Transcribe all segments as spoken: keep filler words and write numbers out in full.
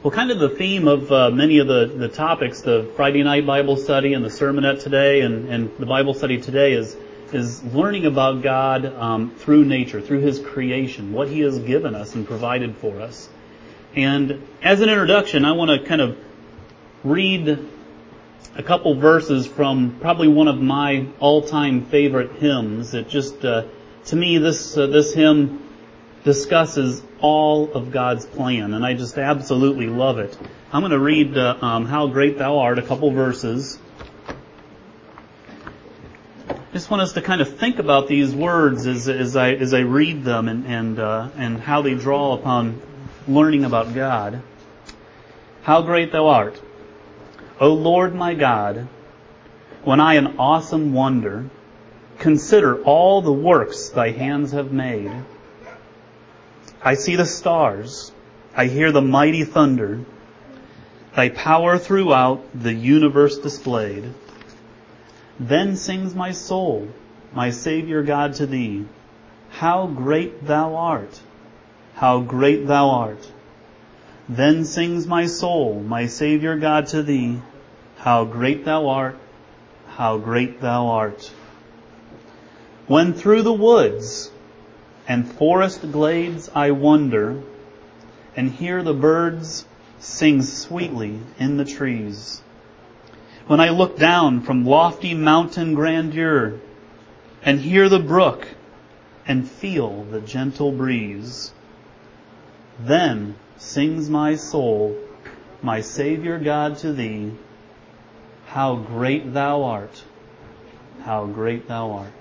Well, kind of the theme of uh, many of the, the topics, the Friday night Bible study and the sermonette today and, and the Bible study today is is learning about God um, through nature, through His creation, what He has given us and provided for us. And as an introduction, I want to kind of read a couple verses from probably one of my all-time favorite hymns. It just, uh, to me, this uh, this hymn discusses all of God's plan, and I just absolutely love it. I'm going to read uh, um, How Great Thou Art, a couple verses. I just want us to kind of think about these words as, as I as I read them and and uh, and how they draw upon learning about God. How great Thou art, O Lord my God, when I in awesome wonder consider all the works Thy hands have made. I see the stars, I hear the mighty thunder, Thy power throughout the universe displayed. Then sings my soul, my Savior God, to Thee, how great Thou art, how great Thou art. Then sings my soul, my Savior God, to Thee, how great Thou art, how great Thou art. When through the woods and forest glades I wander, and hear the birds sing sweetly in the trees. When I look down from lofty mountain grandeur, and hear the brook, and feel the gentle breeze. Then sings my soul, my Savior God, to Thee, how great Thou art, how great Thou art.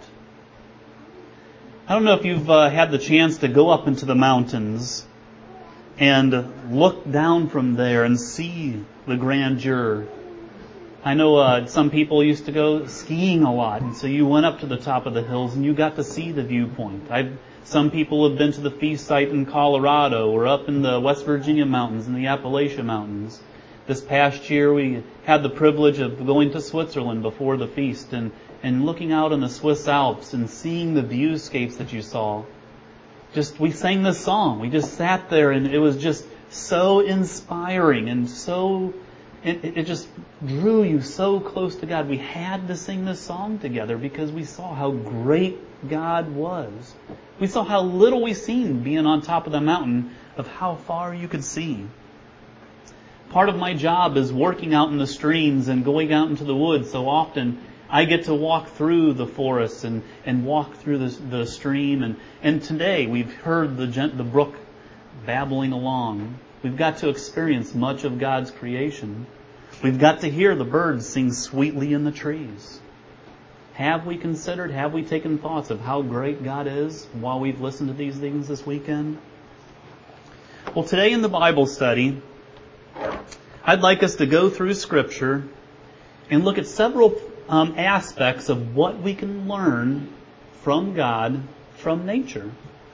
I don't know if you've uh, had the chance to go up into the mountains and look down from there and see the grandeur. I know uh, some people used to go skiing a lot, and so you went up to the top of the hills and you got to see the viewpoint. I've, some people have been to the feast site in Colorado or up in the West Virginia mountains and the Appalachian Mountains. This past year we had the privilege of going to Switzerland before the feast and, and looking out on the Swiss Alps and seeing the viewscapes that you saw. Just, we sang this song. We just sat there and it was just so inspiring and so, it, it just drew you so close to God. We had to sing this song together because we saw how great God was. We saw how little we seen being on top of the mountain of how far you could see. Part of my job is working out in the streams and going out into the woods. So often I get to walk through the forests and, and walk through the, the stream. And, and today we've heard the, the brook babbling along. We've got to experience much of God's creation. We've got to hear the birds sing sweetly in the trees. Have we considered, have we taken thoughts of how great God is while we've listened to these things this weekend? Well, today in the Bible study, I'd like us to go through Scripture and look at several um, aspects of what we can learn from God, from nature.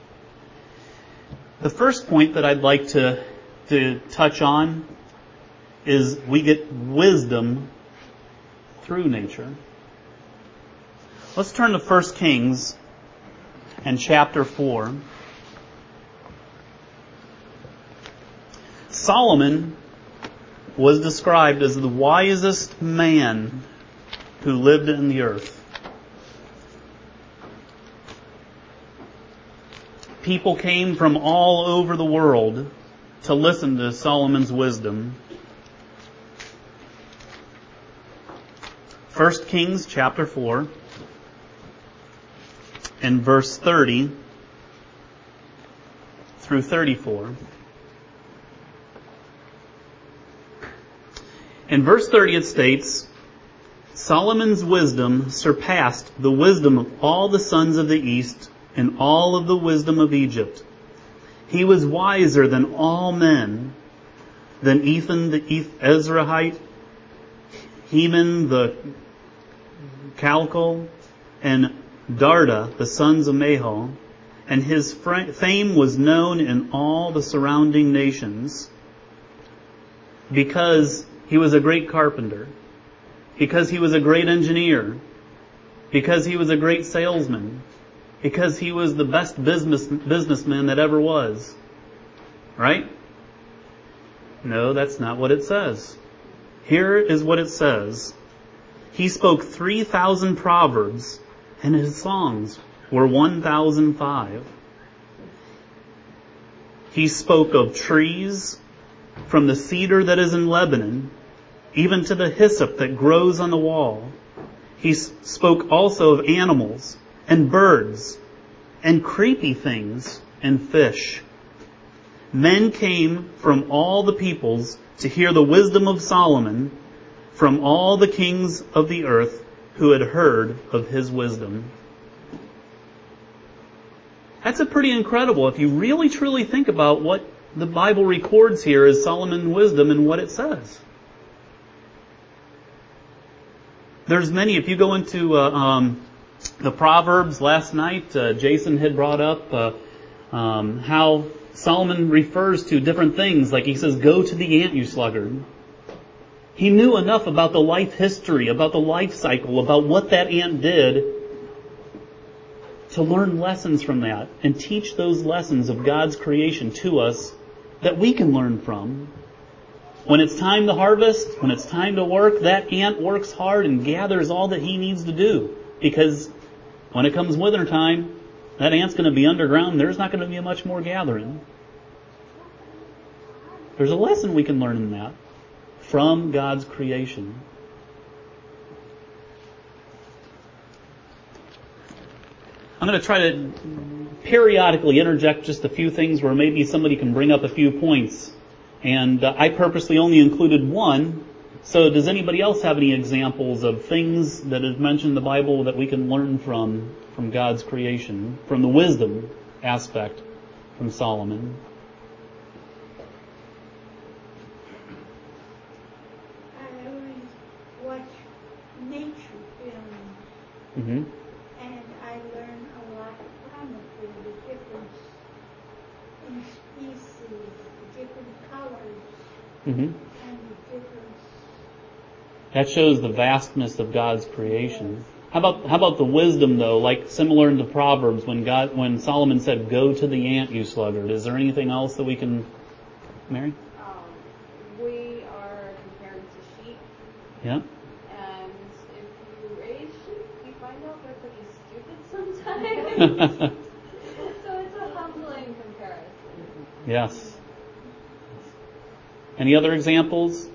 The first point that I'd like to, to touch on is we get wisdom through nature. Let's turn to First Kings and chapter four. Solomon was described as the wisest man who lived in the earth. People came from all over the world to listen to Solomon's wisdom. First Kings chapter four and verse thirty through thirty-four. In verse thirty it states, Solomon's wisdom surpassed the wisdom of all the sons of the east and all of the wisdom of Egypt. He was wiser than all men, than Ethan the Ezrahite, Heman the Chalcol, and Darda the sons of Mahol, and his fame was known in all the surrounding nations because he was a great carpenter, because he was a great engineer, because he was a great salesman, because he was the best business businessman that ever was. Right? No, that's not what it says. Here is what it says. He spoke three thousand proverbs, and his songs were one thousand five. He spoke of trees, from the cedar that is in Lebanon, even to the hyssop that grows on the wall. He spoke also of animals and birds and creepy things and fish. Men came from all the peoples to hear the wisdom of Solomon, from all the kings of the earth who had heard of his wisdom. That's a pretty incredible, if you really truly think about what the Bible records here as Solomon's wisdom and what it says. There's many, if you go into uh, um, the Proverbs last night, uh, Jason had brought up uh, um, how Solomon refers to different things, like he says, go to the ant, you sluggard. He knew enough about the life history, about the life cycle, about what that ant did to learn lessons from that and teach those lessons of God's creation to us that we can learn from. When it's time to harvest, when it's time to work, that ant works hard and gathers all that he needs to do. Because when it comes winter time, that ant's going to be underground. There's not going to be much more gathering. There's a lesson we can learn in that from God's creation. I'm going to try to periodically interject just a few things where maybe somebody can bring up a few points. And uh, I purposely only included one. So does anybody else have any examples of things that is mentioned in the Bible that we can learn from, from God's creation, from the wisdom aspect from Solomon? I always watch nature films. Mm-hmm. And I learn a lot from it, the difference in species, the different colors, Mm-hmm. and the difference. That shows the vastness of God's creation. How about how about the wisdom though? Like similar to Proverbs, when God when Solomon said, "Go to the ant, you sluggard." Is there anything else that we can, Mary? Um, we are compared to sheep. Yeah. And if you raise sheep, you find out they're pretty stupid sometimes. So it's a humbling comparison. Yes. Any other examples?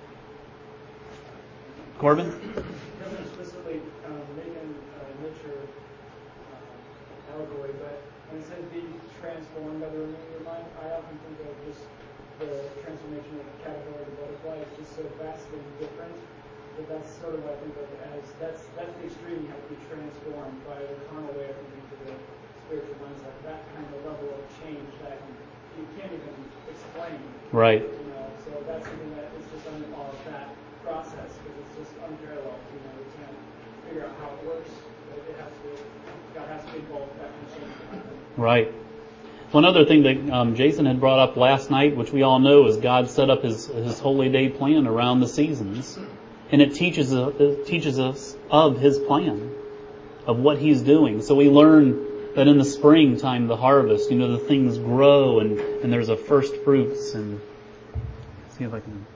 Corbin? Doesn't explicitly um, make an uh, nature uh, allegory, but when it says be transformed by the renewing of your mind, I often think of just the transformation of a caterpillar to butterfly. It's just so vastly different. But that's sort of what I think of as that's that's the extreme. You have to be transformed by the carnal way of thinking to the spiritual mindset. That kind of level of change that you can't even explain. Right. You know, so that's something that is just under all of that process because it's just unparalleled. You know, we can't figure out how it works. But it has to. God has to be involved. That kind of change to happen. Right. One other thing that um, Jason had brought up last night, which we all know, is God set up His His holy day plan around the seasons. And it teaches, uh, it teaches us of His plan, of what He's doing. So we learn that in the springtime, the harvest, you know, the things grow and, and there's a first fruits. And let's see if I can.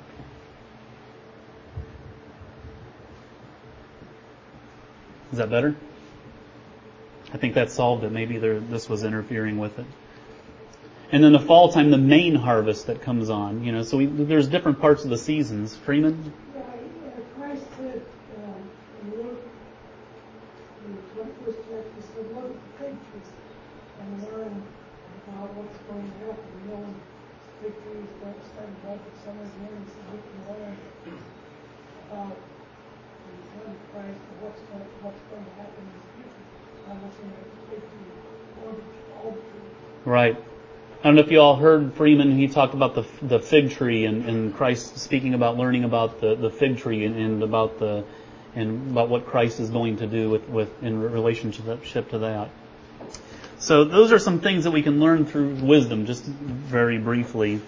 Is that better? I think that solved it. Maybe there, this was interfering with it. And then the fall time, the main harvest that comes on. You know, so we, there's different parts of the seasons. Freeman? Yeah, Christ said, um, in Luke, in the twenty-first chapter, he said, look at the fig trees and learn about what's going to happen. You know, when fig trees don't start about the summer's in, so we can learn about the return of Christ and what's going, what's going to happen in the future. I'm looking at the fig tree, all the, all the trees. Right. I don't know if you all heard Freeman. He talked about the the fig tree and, and Christ speaking about learning about the, the fig tree and, and about the and about what Christ is going to do with, with in relationship to that. So those are some things that we can learn through wisdom, just very briefly.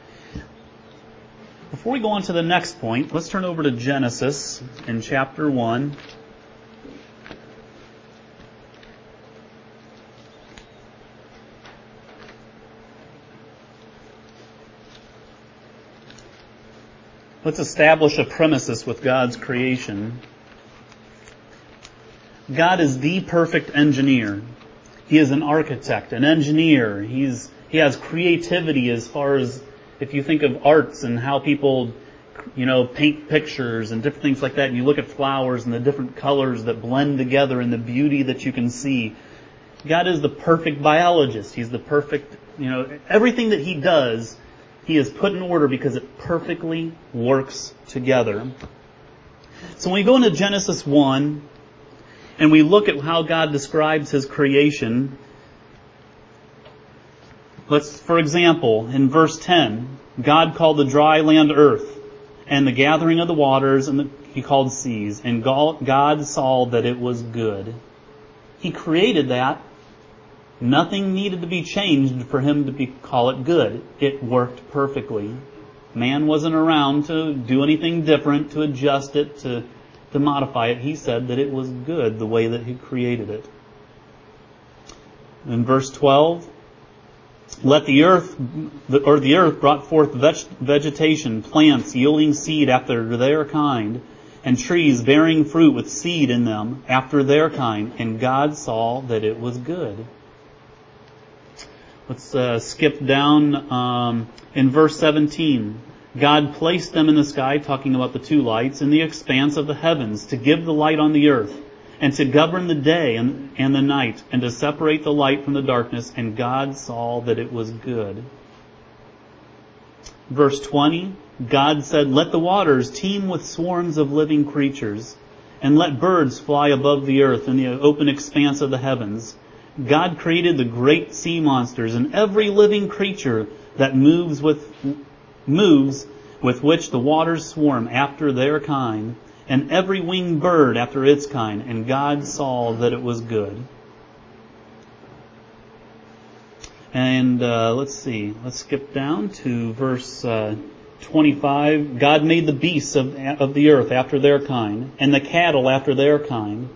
Before we go on to the next point, let's turn over to Genesis in chapter one. Let's establish a premises with God's creation. God is the perfect engineer. He is an architect, an engineer. He's he has creativity as far as if you think of arts and how people, you know, paint pictures and different things like that, and you look at flowers and the different colors that blend together and the beauty that you can see. God is the perfect biologist. He's the perfect, you know, everything that He does, He is put in order because it perfectly works together. So when we go into Genesis one, and we look at how God describes His creation, let's, for example, in verse ten, God called the dry land earth, and the gathering of the waters and the, He called seas, and God saw that it was good. He created that. Nothing needed to be changed for Him to be, call it good. It worked perfectly. Man wasn't around to do anything different, to adjust it, to to modify it. He said that it was good the way that He created it. In verse twelve, let the earth, or the earth brought forth vegetation, plants yielding seed after their kind, and trees bearing fruit with seed in them after their kind. And God saw that it was good. Let's uh, skip down um, in verse seventeen. God placed them in the sky, talking about the two lights, in the expanse of the heavens, to give the light on the earth, and to govern the day and, and the night, and to separate the light from the darkness. And God saw that it was good. Verse twenty, God said, let the waters teem with swarms of living creatures, and let birds fly above the earth in the open expanse of the heavens. God created the great sea monsters and every living creature that moves with moves with which the waters swarm after their kind, and every winged bird after its kind. And God saw that it was good. And uh, let's see, let's skip down to verse uh, twenty-five. God made the beasts of, of the earth after their kind, and the cattle after their kind,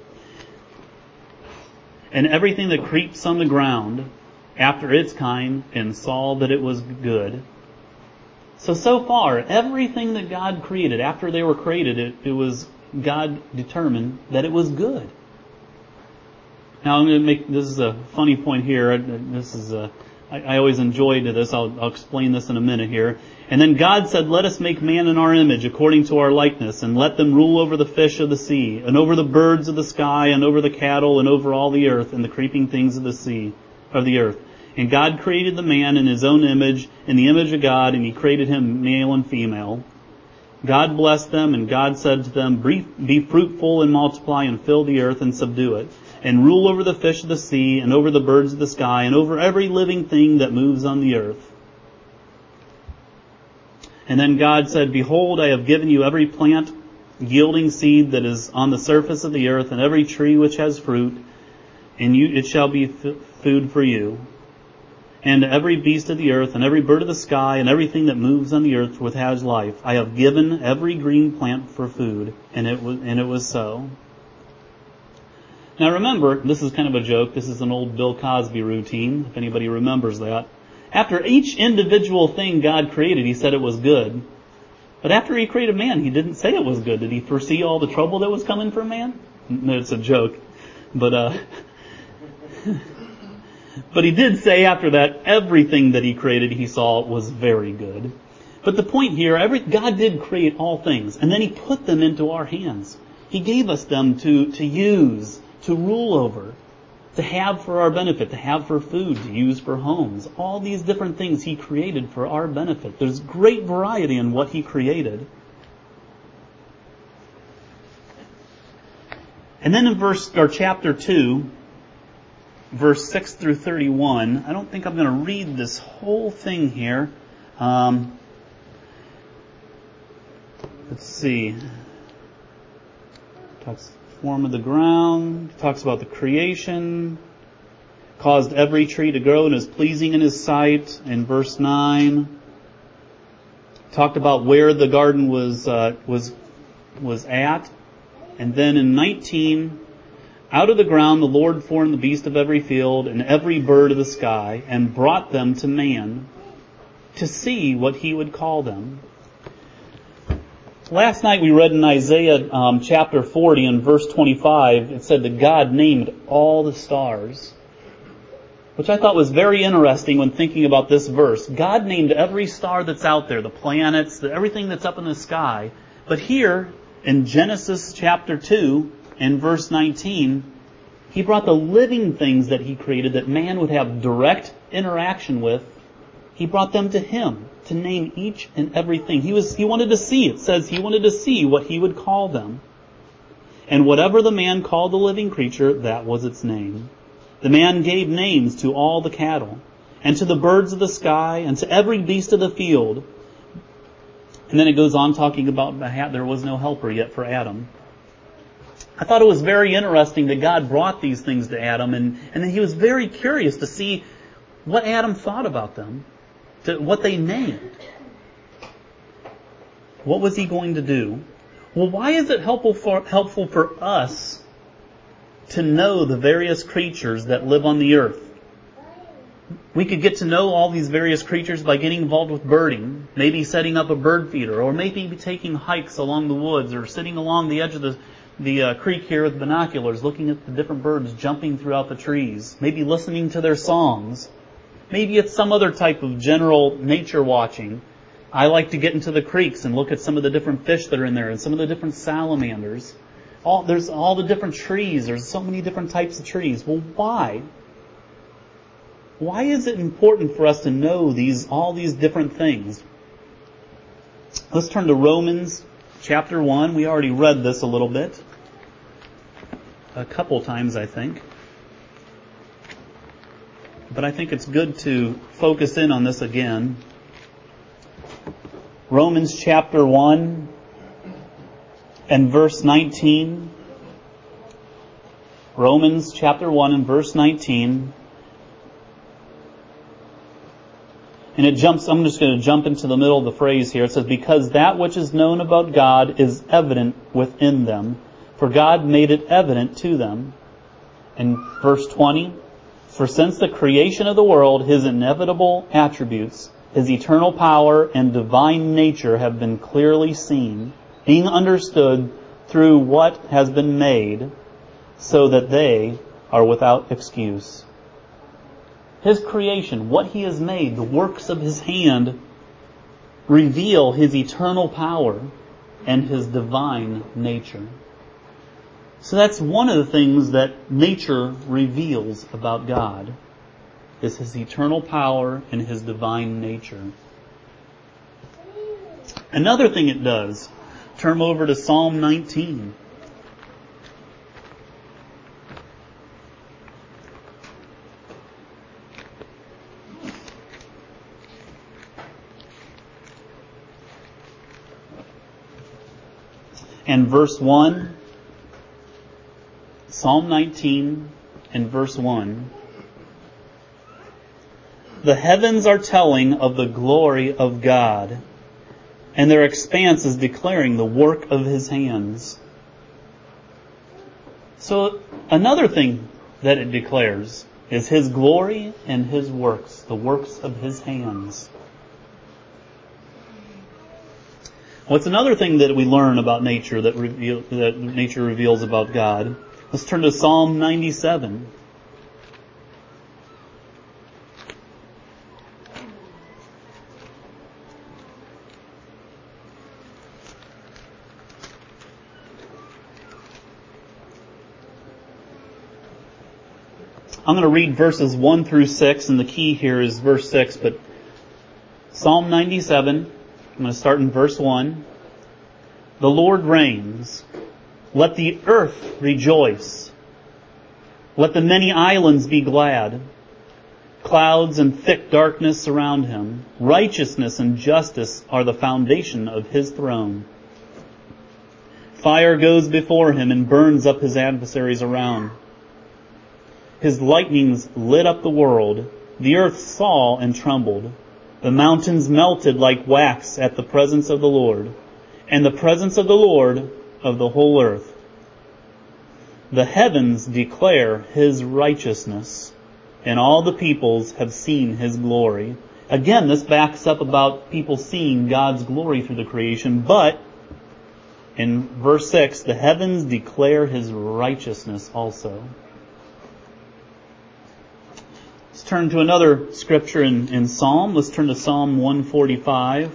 and everything that creeps on the ground after its kind, and saw that it was good. So, so far, everything that God created, after they were created, it, it was, God determined that it was good. Now, I'm going to make, this is a funny point here. This is a, I, I always enjoyed this. I'll, I'll explain this in a minute here. And then God said, let us make man in our image, according to our likeness, and let them rule over the fish of the sea, and over the birds of the sky, and over the cattle, and over all the earth, and the creeping things of the sea, of the earth. And God created the man in His own image, in the image of God, and He created him male and female. God blessed them, and God said to them, be fruitful and multiply and fill the earth and subdue it, and rule over the fish of the sea, and over the birds of the sky, and over every living thing that moves on the earth. And then God said, behold, I have given you every plant yielding seed that is on the surface of the earth, and every tree which has fruit, and you, it shall be f- food for you. And every beast of the earth, and every bird of the sky, and everything that moves on the earth which has life, I have given every green plant for food. And it was, and it was so. Now remember, this is kind of a joke. This is an old Bill Cosby routine, if anybody remembers that. After each individual thing God created, He said it was good. But after He created man, He didn't say it was good. Did He foresee all the trouble that was coming for man? No, it's a joke. But, uh... But He did say after that, everything that He created, He saw was very good. But the point here, every, God did create all things, and then He put them into our hands. He gave us them to, to use, to rule over, to have for our benefit, to have for food, to use for homes. All these different things He created for our benefit. There's great variety in what He created. And then in verse, or chapter two, verse six through thirty-one, I don't think I'm going to read this whole thing here. Um, let's see. Talks form of the ground, talks about the creation, caused every tree to grow and is pleasing in His sight in verse nine. Talked about where the garden was uh, was was at. And then in nineteen, out of the ground the Lord formed the beast of every field and every bird of the sky, and brought them to man to see what he would call them. Last night we read in Isaiah um, chapter forty and verse twenty-five, it said that God named all the stars, which I thought was very interesting when thinking about this verse. God named every star that's out there, the planets, the, everything that's up in the sky. But here in Genesis chapter two and verse nineteen, He brought the living things that He created that man would have direct interaction with. He brought them to Him to name each and everything. He was, He wanted to see, it says He wanted to see what He would call them. And whatever the man called the living creature, that was its name. The man gave names to all the cattle, and to the birds of the sky, and to every beast of the field. And then it goes on talking about there was no helper yet for Adam. I thought it was very interesting that God brought these things to Adam, and, and then He was very curious to see what Adam thought about them, to what they named. What was He going to do? Well, why is it helpful for, helpful for us to know the various creatures that live on the earth? We could get to know all these various creatures by getting involved with birding, maybe setting up a bird feeder, or maybe taking hikes along the woods, or sitting along the edge of the, the uh, creek here with binoculars, looking at the different birds jumping throughout the trees, maybe listening to their songs. Maybe it's some other type of general nature watching. I like to get into the creeks and look at some of the different fish that are in there and some of the different salamanders. All, there's all the different trees. There's so many different types of trees. Well, why? Why is it important for us to know these all these different things? Let's turn to Romans chapter one. We already read this a little bit. A couple times, I think. But I think it's good to focus in on this again. Romans chapter one and verse nineteen. Romans chapter one and verse nineteen. And it jumps, I'm just going to jump into the middle of the phrase here. It says, because that which is known about God is evident within them, for God made it evident to them. And verse twenty, for since the creation of the world, His inevitable attributes, His eternal power and divine nature have been clearly seen, being understood through what has been made, so that they are without excuse. His creation, what He has made, the works of His hand, reveal His eternal power and His divine nature. So that's one of the things that nature reveals about God, is His eternal power and His divine nature. Another thing it does, turn over to Psalm nineteen. And verse one, Psalm nineteen and verse one. The heavens are telling of the glory of God, and their expanse is declaring the work of His hands. So another thing that it declares is His glory and His works, the works of His hands. What's another thing that we learn about nature that, reveal, that nature reveals about God? Let's turn to Psalm ninety-seven. I'm going to read verses one through six, and the key here is verse six, but Psalm ninety-seven, I'm going to start in verse one. The Lord reigns. Let the earth rejoice. Let the many islands be glad. Clouds and thick darkness surround Him. Righteousness and justice are the foundation of His throne. Fire goes before Him and burns up His adversaries around. His lightnings lit up the world. The earth saw and trembled. The mountains melted like wax at the presence of the Lord, and the presence of the Lord of the whole earth. The heavens declare His righteousness, and all the peoples have seen His glory. Again, this backs up about people seeing God's glory through the creation, but In verse six, the heavens declare His righteousness also. Let's turn to another scripture in, in Psalm. Let's turn to Psalm one forty-five.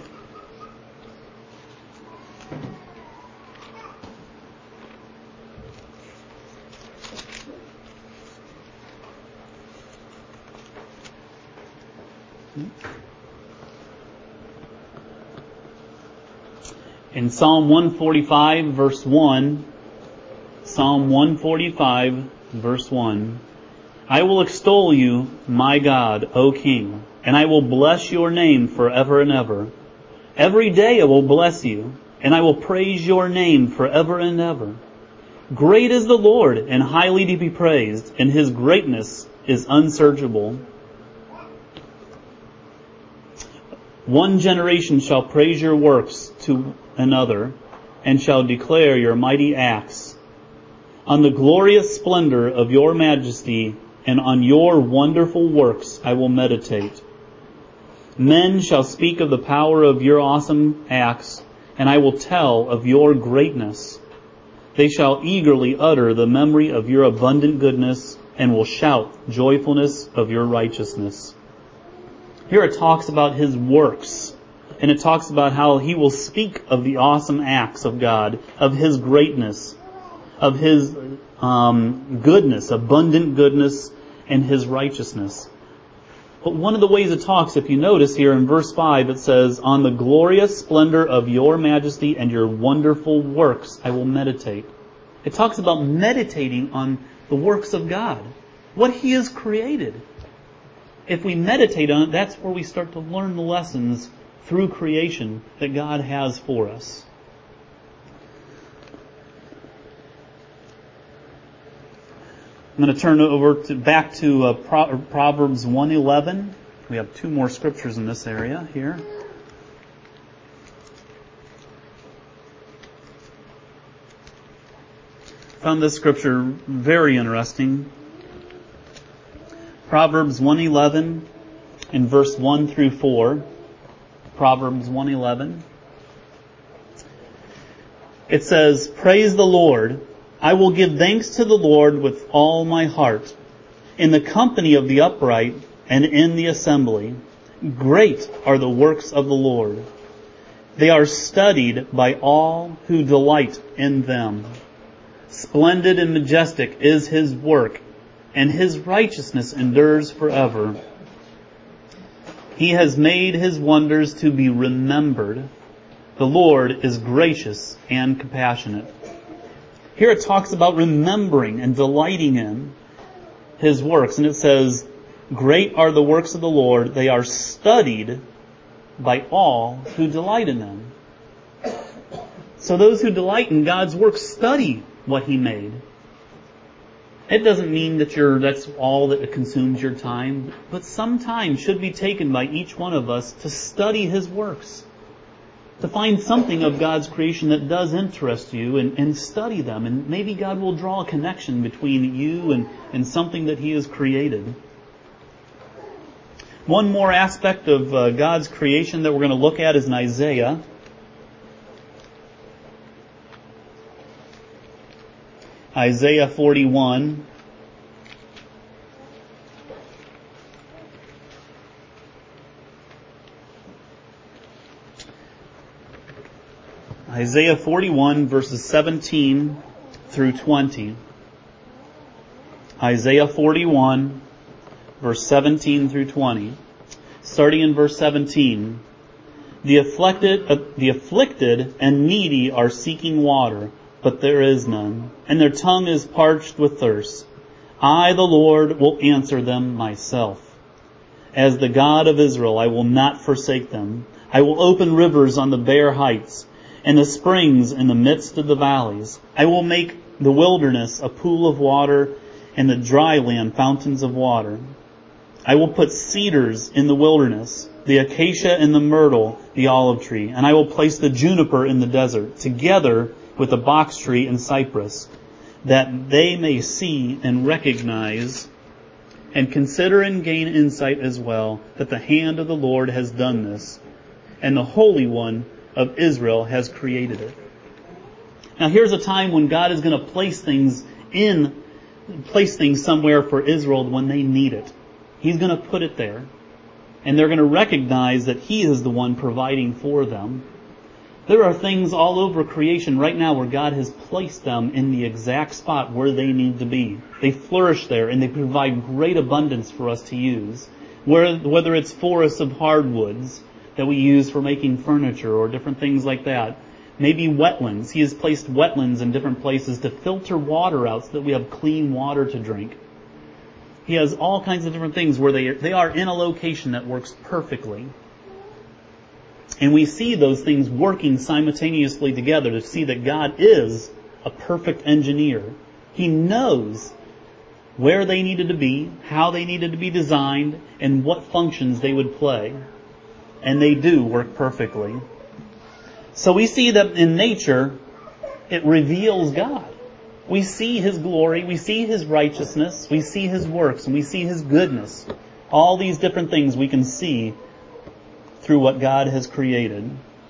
In Psalm one forty-five, verse one, Psalm one forty-five, verse one, I will extol you, my God, O King, and I will bless your name forever and ever. Every day I will bless you, and I will praise your name forever and ever. Great is the Lord, and highly to be praised, and His greatness is unsearchable. One generation shall praise your works to another, and shall declare your mighty acts. On the glorious splendor of your majesty, and on your wonderful works I will meditate. Men shall speak of the power of your awesome acts, and I will tell of your greatness. They shall eagerly utter the memory of your abundant goodness, and will shout joyfulness of your righteousness. Here it talks about His works, and it talks about how He will speak of the awesome acts of God, of His greatness, of His um, goodness, abundant goodness, and His righteousness. But one of the ways it talks, if you notice here in verse five, it says, on the glorious splendor of your majesty and your wonderful works I will meditate. It talks about meditating on the works of God, what He has created. If we meditate on it, that's where we start to learn the lessons through creation that God has for us. I'm going to turn over to, back to uh, Pro- Proverbs one eleven. We have two more scriptures in this area here. Found this scripture very interesting. Proverbs one eleven in verse one through four. Proverbs one eleven. It says, praise the Lord. I will give thanks to the Lord with all my heart, in the company of the upright and in the assembly. Great are the works of the Lord. They are studied by all who delight in them. Splendid and majestic is His work, and His righteousness endures forever. He has made His wonders to be remembered. The Lord is gracious and compassionate. Here it talks about remembering and delighting in His works. And it says, great are the works of the Lord. They are studied by all who delight in them. So those who delight in God's work study what He made. It doesn't mean that you're, that's all that consumes your time, but some time should be taken by each one of us to study His works. To find something of God's creation that does interest you and, and study them. And maybe God will draw a connection between you and, and something that He has created. One more aspect of uh, God's creation that we're going to look at is in Isaiah. Isaiah forty-one. Isaiah forty-one, verses seventeen through twenty. Isaiah forty-one, verse seventeen through twenty. Starting in verse seventeen. The afflicted, uh, the afflicted and needy are seeking water, but there is none, and their tongue is parched with thirst. I, the Lord, will answer them myself. As the God of Israel, I will not forsake them. I will open rivers on the bare heights, and the springs in the midst of the valleys. I will make the wilderness a pool of water, and the dry land fountains of water. I will put cedars in the wilderness, the acacia and the myrtle, the olive tree, and I will place the juniper in the desert, together with the box tree and cypress, that they may see and recognize and consider and gain insight as well, that the hand of the Lord has done this, and the Holy One of Israel has created it. Now here's a time when God is going to place things in, place things somewhere for Israel when they need it. He's going to put it there. And they're going to recognize that He is the one providing for them. There are things all over creation right now where God has placed them in the exact spot where they need to be. They flourish there and they provide great abundance for us to use. Whether it's forests of hardwoods that we use for making furniture or different things like that. Maybe wetlands. He has placed wetlands in different places to filter water out so that we have clean water to drink. He has all kinds of different things where they they are in a location that works perfectly. And we see those things working simultaneously together to see that God is a perfect engineer. He knows where they needed to be, how they needed to be designed, and what functions they would play. And they do work perfectly. So we see that in nature, it reveals God. We see His glory, we see His righteousness, we see His works, and we see His goodness. All these different things we can see through what God has created.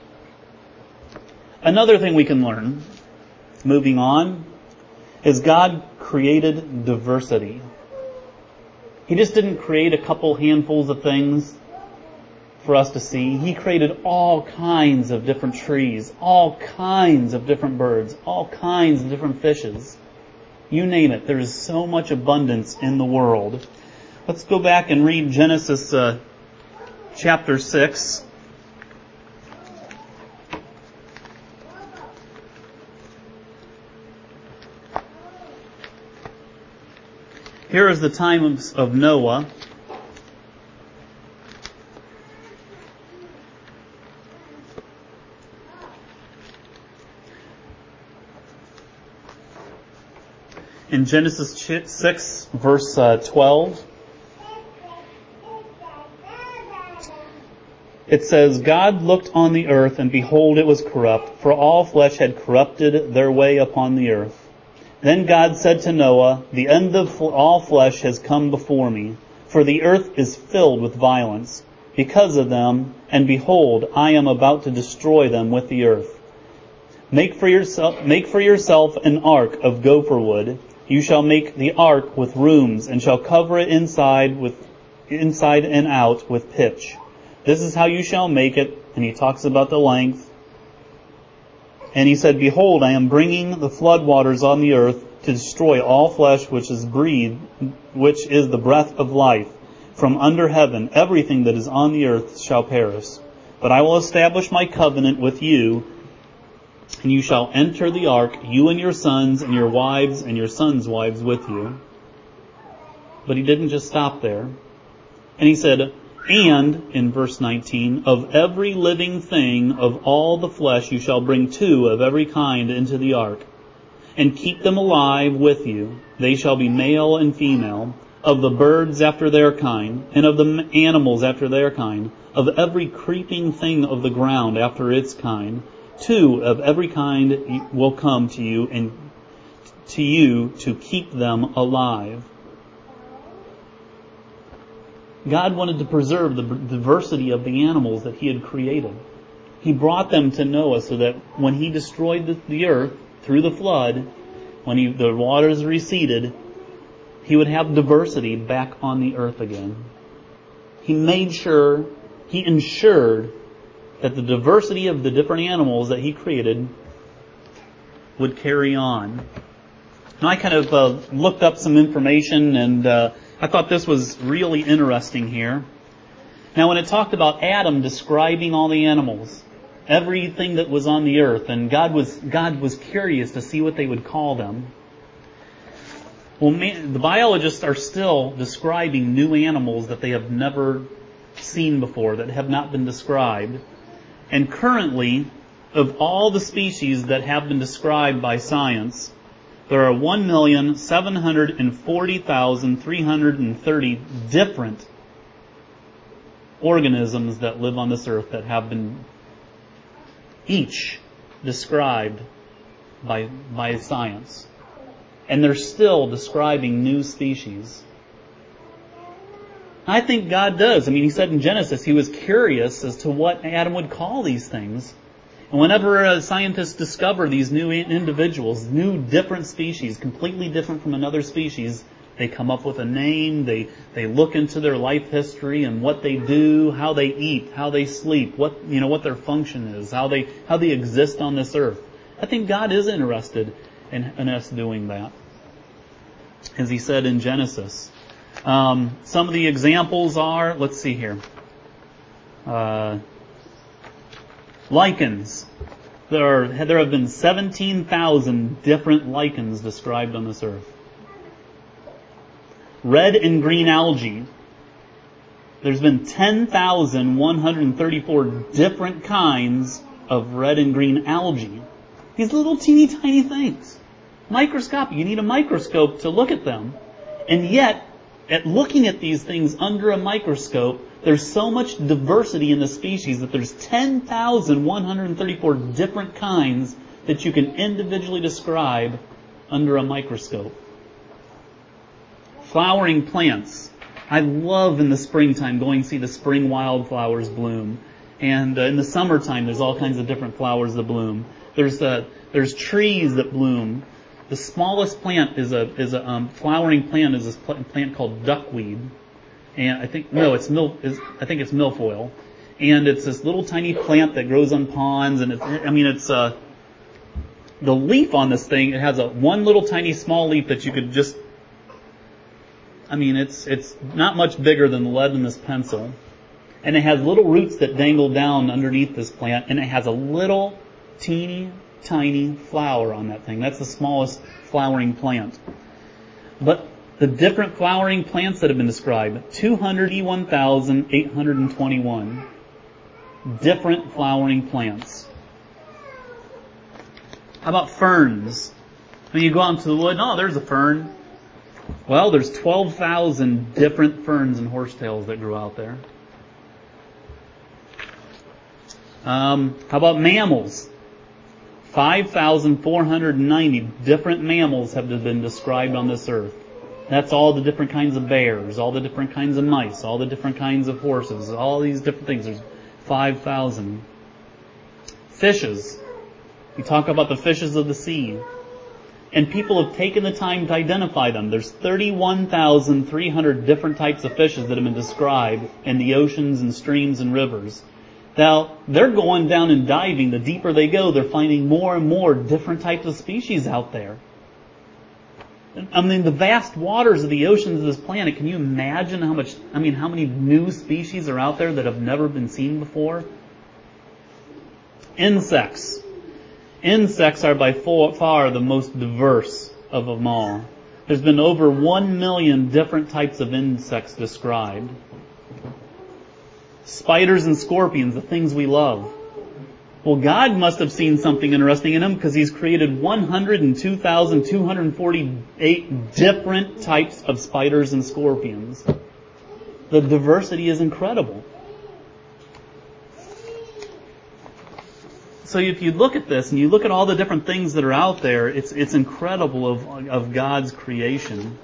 Another thing we can learn, moving on, is God created diversity. He just didn't create a couple handfuls of things for us to see. He created all kinds of different trees, all kinds of different birds, all kinds of different fishes. You name it. There is so much abundance in the world. Let's go back and read Genesis uh, chapter six. Here is the time of, of Noah. In Genesis six, verse uh, twelve, it says, God looked on the earth, and behold, it was corrupt, for all flesh had corrupted their way upon the earth. Then God said to Noah, the end of all flesh has come before me, for the earth is filled with violence because of them, and behold, I am about to destroy them with the earth. Make for yourself, make for yourself an ark of gopher wood. You shall make the ark with rooms, and shall cover it inside with inside and out with pitch. This is how you shall make it. And he talks about the length. And he said, behold, I am bringing the flood waters on the earth to destroy all flesh which is breathed, which is the breath of life. From under heaven, everything that is on the earth shall perish. But I will establish my covenant with you, and you shall enter the ark, you and your sons and your wives and your sons' wives with you. But he didn't just stop there. And he said, and, in verse nineteen, of every living thing of all the flesh you shall bring two of every kind into the ark, and keep them alive with you. They shall be male and female, of the birds after their kind, and of the animals after their kind, of every creeping thing of the ground after its kind. Two of every kind will come to you, and to you to keep them alive. God wanted to preserve the diversity of the animals that He had created. He brought them to Noah so that when He destroyed the, the earth through the flood, when he, the waters receded, He would have diversity back on the earth again. He made sure, He ensured that the diversity of the different animals that He created would carry on. Now I kind of uh, looked up some information, and uh, I thought this was really interesting here. Now when it talked about Adam describing all the animals, everything that was on the earth, and God was God was curious to see what they would call them. Well, man, the biologists are still describing new animals that they have never seen before, that have not been described. And currently, of all the species that have been described by science, there are one million seven hundred forty thousand three hundred thirty different organisms that live on this earth that have been each described by, by science. And they're still describing new species. I think God does. I mean, He said in Genesis He was curious as to what Adam would call these things. And whenever uh, scientists discover these new individuals, new different species, completely different from another species, they come up with a name, they, they look into their life history and what they do, how they eat, how they sleep, what, you know, what their function is, how they, how they exist on this earth. I think God is interested in, in us doing that, as He said in Genesis. Um, some of the examples are, let's see here, uh, lichens. There are, there have been seventeen thousand different lichens described on this earth. Red and green algae. There's been ten thousand one hundred thirty-four different kinds of red and green algae. These little teeny tiny things. Microscopic. You need a microscope to look at them. And yet, at looking at these things under a microscope, there's so much diversity in the species that there's ten thousand one hundred thirty-four different kinds that you can individually describe under a microscope. Flowering plants. I love in the springtime going to see the spring wildflowers bloom. And uh, in the summertime, there's all kinds of different flowers that bloom. There's uh, there's trees that bloom. The smallest plant is a is a um, flowering plant is this pl- plant called duckweed, and I think no, it's mil is I think it's milfoil, and it's this little tiny plant that grows on ponds, and it's, I mean it's uh, the leaf on this thing. It has a one little tiny small leaf that you could just. I mean it's it's not much bigger than the lead in this pencil, and it has little roots that dangle down underneath this plant, and it has a little teeny tiny flower on that thing. That's the smallest flowering plant. But the different flowering plants that have been described, two hundred one thousand eight hundred twenty-one different flowering plants. How about ferns? When you go out into the wood, oh, there's a fern. Well, there's twelve thousand different ferns and horsetails that grow out there. Um, how about mammals? five thousand four hundred ninety different mammals have been described on this earth. That's all the different kinds of bears, all the different kinds of mice, all the different kinds of horses, all these different things. There's five thousand. Fishes. You talk about the fishes of the sea. And people have taken the time to identify them. There's thirty-one thousand three hundred different types of fishes that have been described in the oceans and streams and rivers. Now, they're going down and diving. The deeper they go, they're finding more and more different types of species out there. I mean, the vast waters of the oceans of this planet, can you imagine how much, I mean, how many new species are out there that have never been seen before? Insects. Insects are by far the most diverse of them all. There's been over one million different types of insects described. Spiders and scorpions, the things we love. Well, God must have seen something interesting in them because He's created one hundred two thousand two hundred forty-eight different types of spiders and scorpions. The diversity is incredible. So if you look at this and you look at all the different things that are out there, it's it's incredible of of God's creation.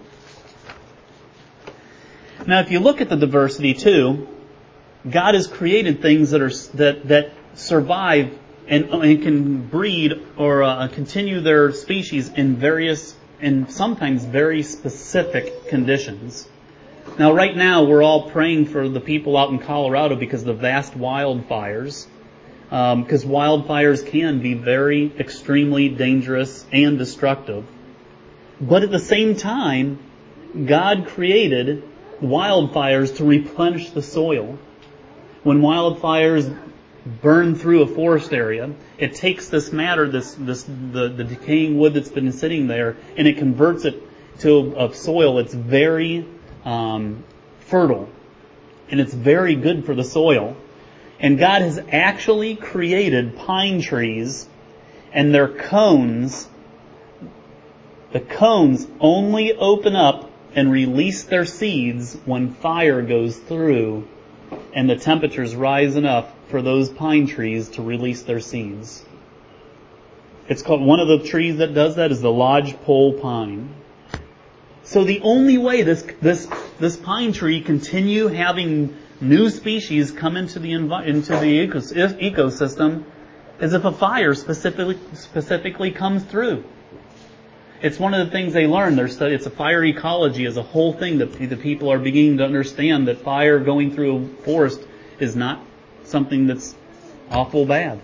Now, if you look at the diversity too, God has created things that are that that survive and, and can breed or uh, continue their species in various and sometimes very specific conditions. Now, right now, we're all praying for the people out in Colorado because of the vast wildfires. Um, because wildfires can be very extremely dangerous and destructive. But at the same time, God created wildfires to replenish the soil. When wildfires burn through a forest area, it takes this matter, this this the, the decaying wood that's been sitting there, and it converts it to a soil that's very um, fertile, and it's very good for the soil. And God has actually created pine trees, and their cones, the cones only open up and release their seeds when fire goes through and the temperatures rise enough for those pine trees to release their seeds. It's called, one of the trees that does that is the lodgepole pine. So the only way this this this pine tree continue having new species come into the envi- into the ecos- ecosystem as if a fire specifically specifically comes through. It's one of the things they learn. Their study, it's a fire ecology as a whole thing that the people are beginning to understand that fire going through a forest is not something that's awful bad.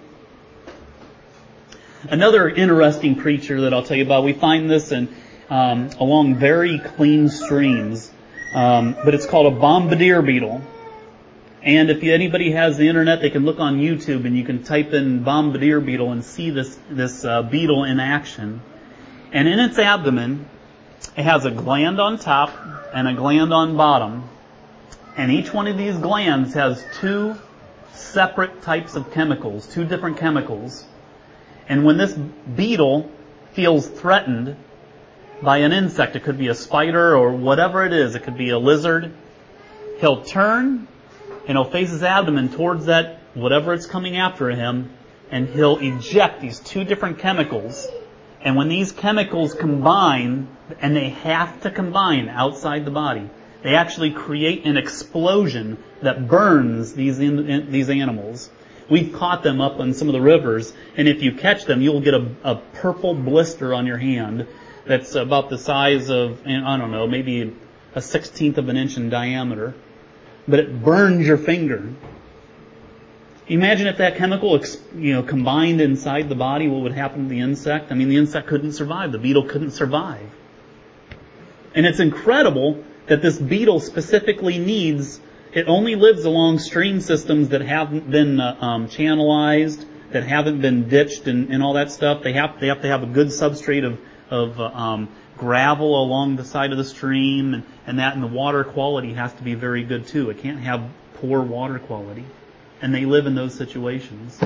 Another interesting creature that I'll tell you about, we find this in um, along very clean streams, um, but it's called a bombardier beetle. And if anybody has the internet, they can look on YouTube and you can type in bombardier beetle and see this this uh, beetle in action. And in its abdomen, it has a gland on top and a gland on bottom. And each one of these glands has two separate types of chemicals, two different chemicals. And when this beetle feels threatened by an insect, it could be a spider or whatever it is, it could be a lizard, he'll turn and he'll face his abdomen towards that, whatever it's coming after him, and he'll eject these two different chemicals. And when these chemicals combine, and they have to combine outside the body, they actually create an explosion that burns these in, in, these animals. We've caught them up on some of the rivers, and if you catch them, you'll get a, a purple blister on your hand that's about the size of, I don't know, maybe a sixteenth of an inch in diameter. But it burns your finger. Imagine if that chemical, you know, combined inside the body, what would happen to the insect? I mean, the insect couldn't survive. The beetle couldn't survive. And it's incredible that this beetle specifically needs, it only lives along stream systems that haven't been uh, um, channelized, that haven't been ditched and, and all that stuff. They have, they have to have a good substrate of, of uh, um, gravel along the side of the stream, and, and that, and the water quality has to be very good too. It can't have poor water quality. And they live in those situations.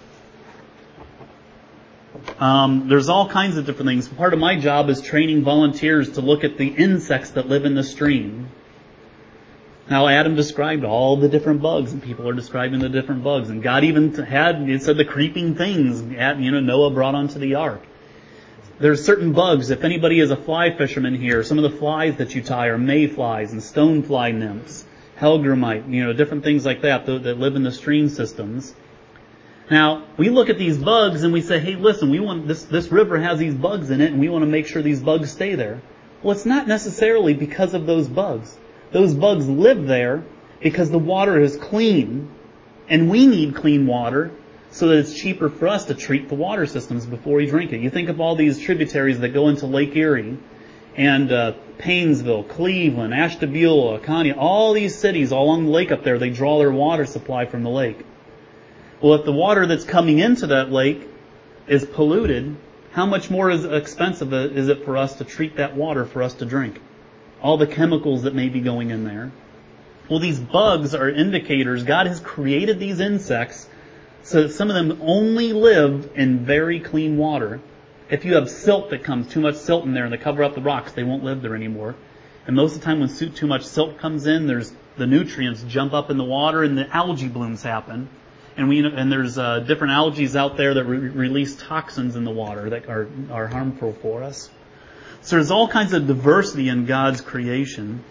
Um, there's all kinds of different things. Part of my job is training volunteers to look at the insects that live in the stream. Now, Adam described all the different bugs, and people are describing the different bugs. And God even had, it said the creeping things, you know, Noah brought onto the ark. There's certain bugs. If anybody is a fly fisherman here, some of the flies that you tie are mayflies and stonefly nymphs, helgramite, you know, different things like that that, that live in the stream systems. Now, we look at these bugs and we say, hey, listen, we want this, this river has these bugs in it and we want to make sure these bugs stay there. Well, it's not necessarily because of those bugs. Those bugs live there because the water is clean, and we need clean water so that it's cheaper for us to treat the water systems before we drink it. You think of all these tributaries that go into Lake Erie, and uh, Paynesville, Cleveland, Ashtabula, Conneaut, all these cities all along the lake up there, they draw their water supply from the lake. Well, if the water that's coming into that lake is polluted, how much more is expensive is it for us to treat that water for us to drink? All the chemicals that may be going in there. Well, these bugs are indicators. God has created these insects so that some of them only live in very clean water. If you have silt that comes, too much silt in there, and they cover up the rocks, they won't live there anymore. And most of the time when too much silt comes in, there's the nutrients jump up in the water and the algae blooms happen. And we and there's uh, different algae out there that re- release toxins in the water that are, are harmful for us. So there's all kinds of diversity in God's creation.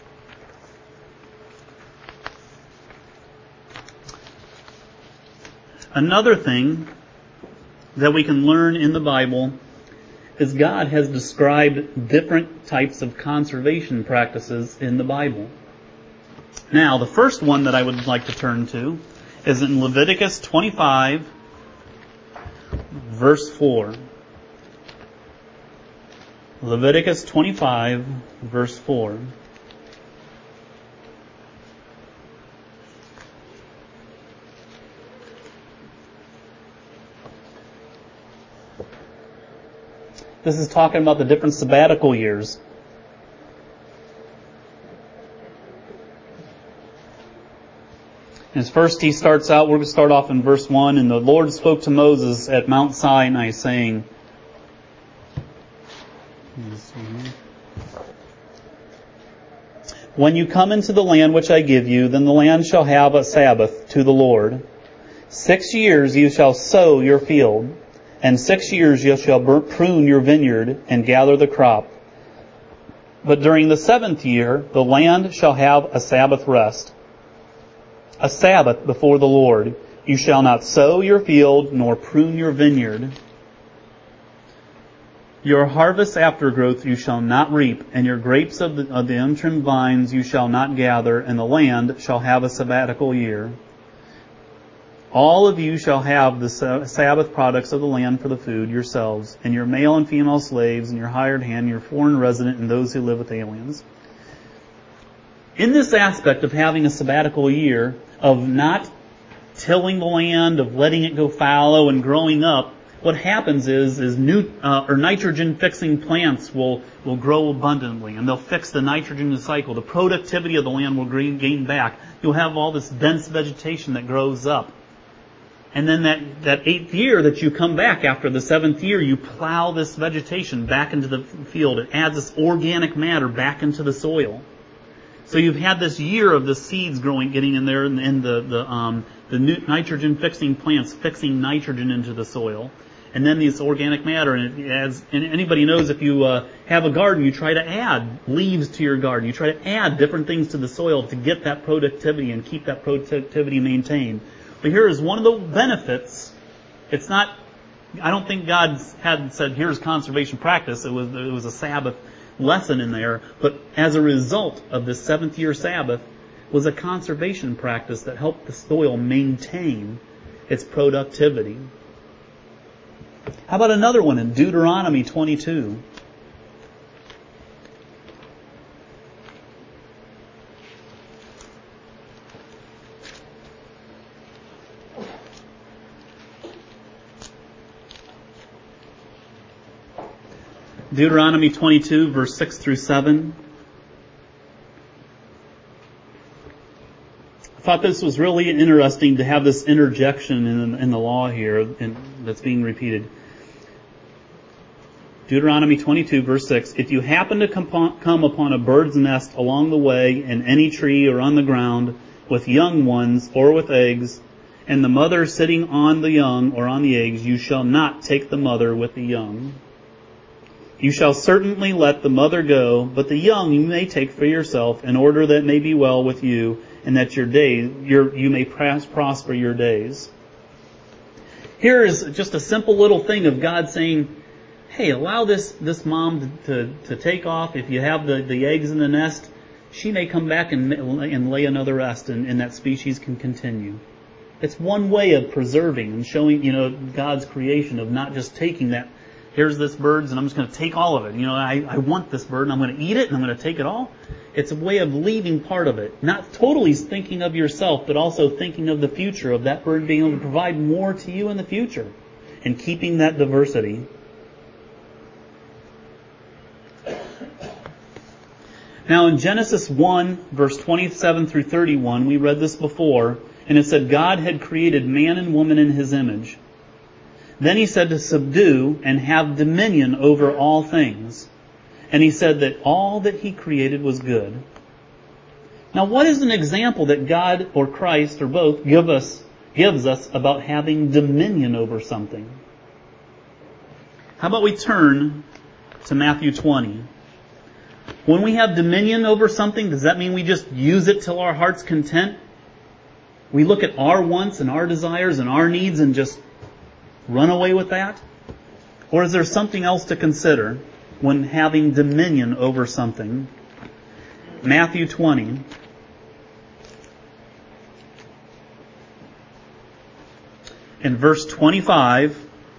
Another thing that we can learn in the Bible is God has described different types of conservation practices in the Bible. Now, the first one that I would like to turn to is in Leviticus twenty-five, verse four. Leviticus twenty-five, verse four. This is talking about the different sabbatical years. And first he starts out, we're going to start off in verse one, and the Lord spoke to Moses at Mount Sinai, saying, when you come into the land which I give you, then the land shall have a Sabbath to the Lord. Six years you shall sow your field, and six years you shall prune your vineyard and gather the crop. But during the seventh year, the land shall have a Sabbath rest, a Sabbath before the Lord. You shall not sow your field, nor prune your vineyard. Your harvest aftergrowth you shall not reap, and your grapes of the, of the untrimmed vines you shall not gather, and the land shall have a sabbatical year. All of you shall have the Sabbath products of the land for the food yourselves, and your male and female slaves, and your hired hand, your foreign resident, and those who live with aliens. In this aspect of having a sabbatical year, of not tilling the land, of letting it go fallow and growing up, what happens is, is new, uh, or nitrogen-fixing plants will, will grow abundantly, and they'll fix the nitrogen cycle. The productivity of the land will gain back. You'll have all this dense vegetation that grows up. And then that, that eighth year that you come back after the seventh year, you plow this vegetation back into the field. It adds this organic matter back into the soil. So you've had this year of the seeds growing, getting in there, and, and the the um, the nitrogen-fixing plants fixing nitrogen into the soil, and then this organic matter. And it adds. And anybody knows if you uh, have a garden, you try to add leaves to your garden. You try to add different things to the soil to get that productivity and keep that productivity maintained. But here is one of the benefits. It's not. I don't think God had said, "Here's conservation practice." It was it was a Sabbath lesson in there, but as a result of this seventh year Sabbath was a conservation practice that helped the soil maintain its productivity. How about another one in Deuteronomy twenty-two? Deuteronomy twenty-two, verse six through seven. I thought this was really interesting to have this interjection in, in the law here in, that's being repeated. Deuteronomy twenty-two, verse six. If you happen to come, come upon a bird's nest along the way in any tree or on the ground with young ones or with eggs, and the mother sitting on the young or on the eggs, you shall not take the mother with the young. You shall certainly let the mother go, but the young you may take for yourself, in order that it may be well with you, and that your days, your, you may prosper your days. Here is just a simple little thing of God saying, hey, allow this, this mom to, to, to take off. If you have the, the eggs in the nest, she may come back and, and lay another nest, and, and that species can continue. It's one way of preserving and showing, you know, God's creation of not just taking that, here's this bird, and I'm just going to take all of it. You know, I, I want this bird, and I'm going to eat it, and I'm going to take it all. It's a way of leaving part of it. Not totally thinking of yourself, but also thinking of the future, of that bird being able to provide more to you in the future, and keeping that diversity. Now in Genesis one, verse twenty-seven through thirty-one, we read this before, and it said, God had created man and woman in His image. Then He said to subdue and have dominion over all things. And He said that all that He created was good. Now what is an example that God or Christ or both give us, gives us about having dominion over something? How about we turn to Matthew twenty? When we have dominion over something, does that mean we just use it till our heart's content? We look at our wants and our desires and our needs and just run away with that? Or is there something else to consider when having dominion over something? Matthew twenty. In verse twenty-five,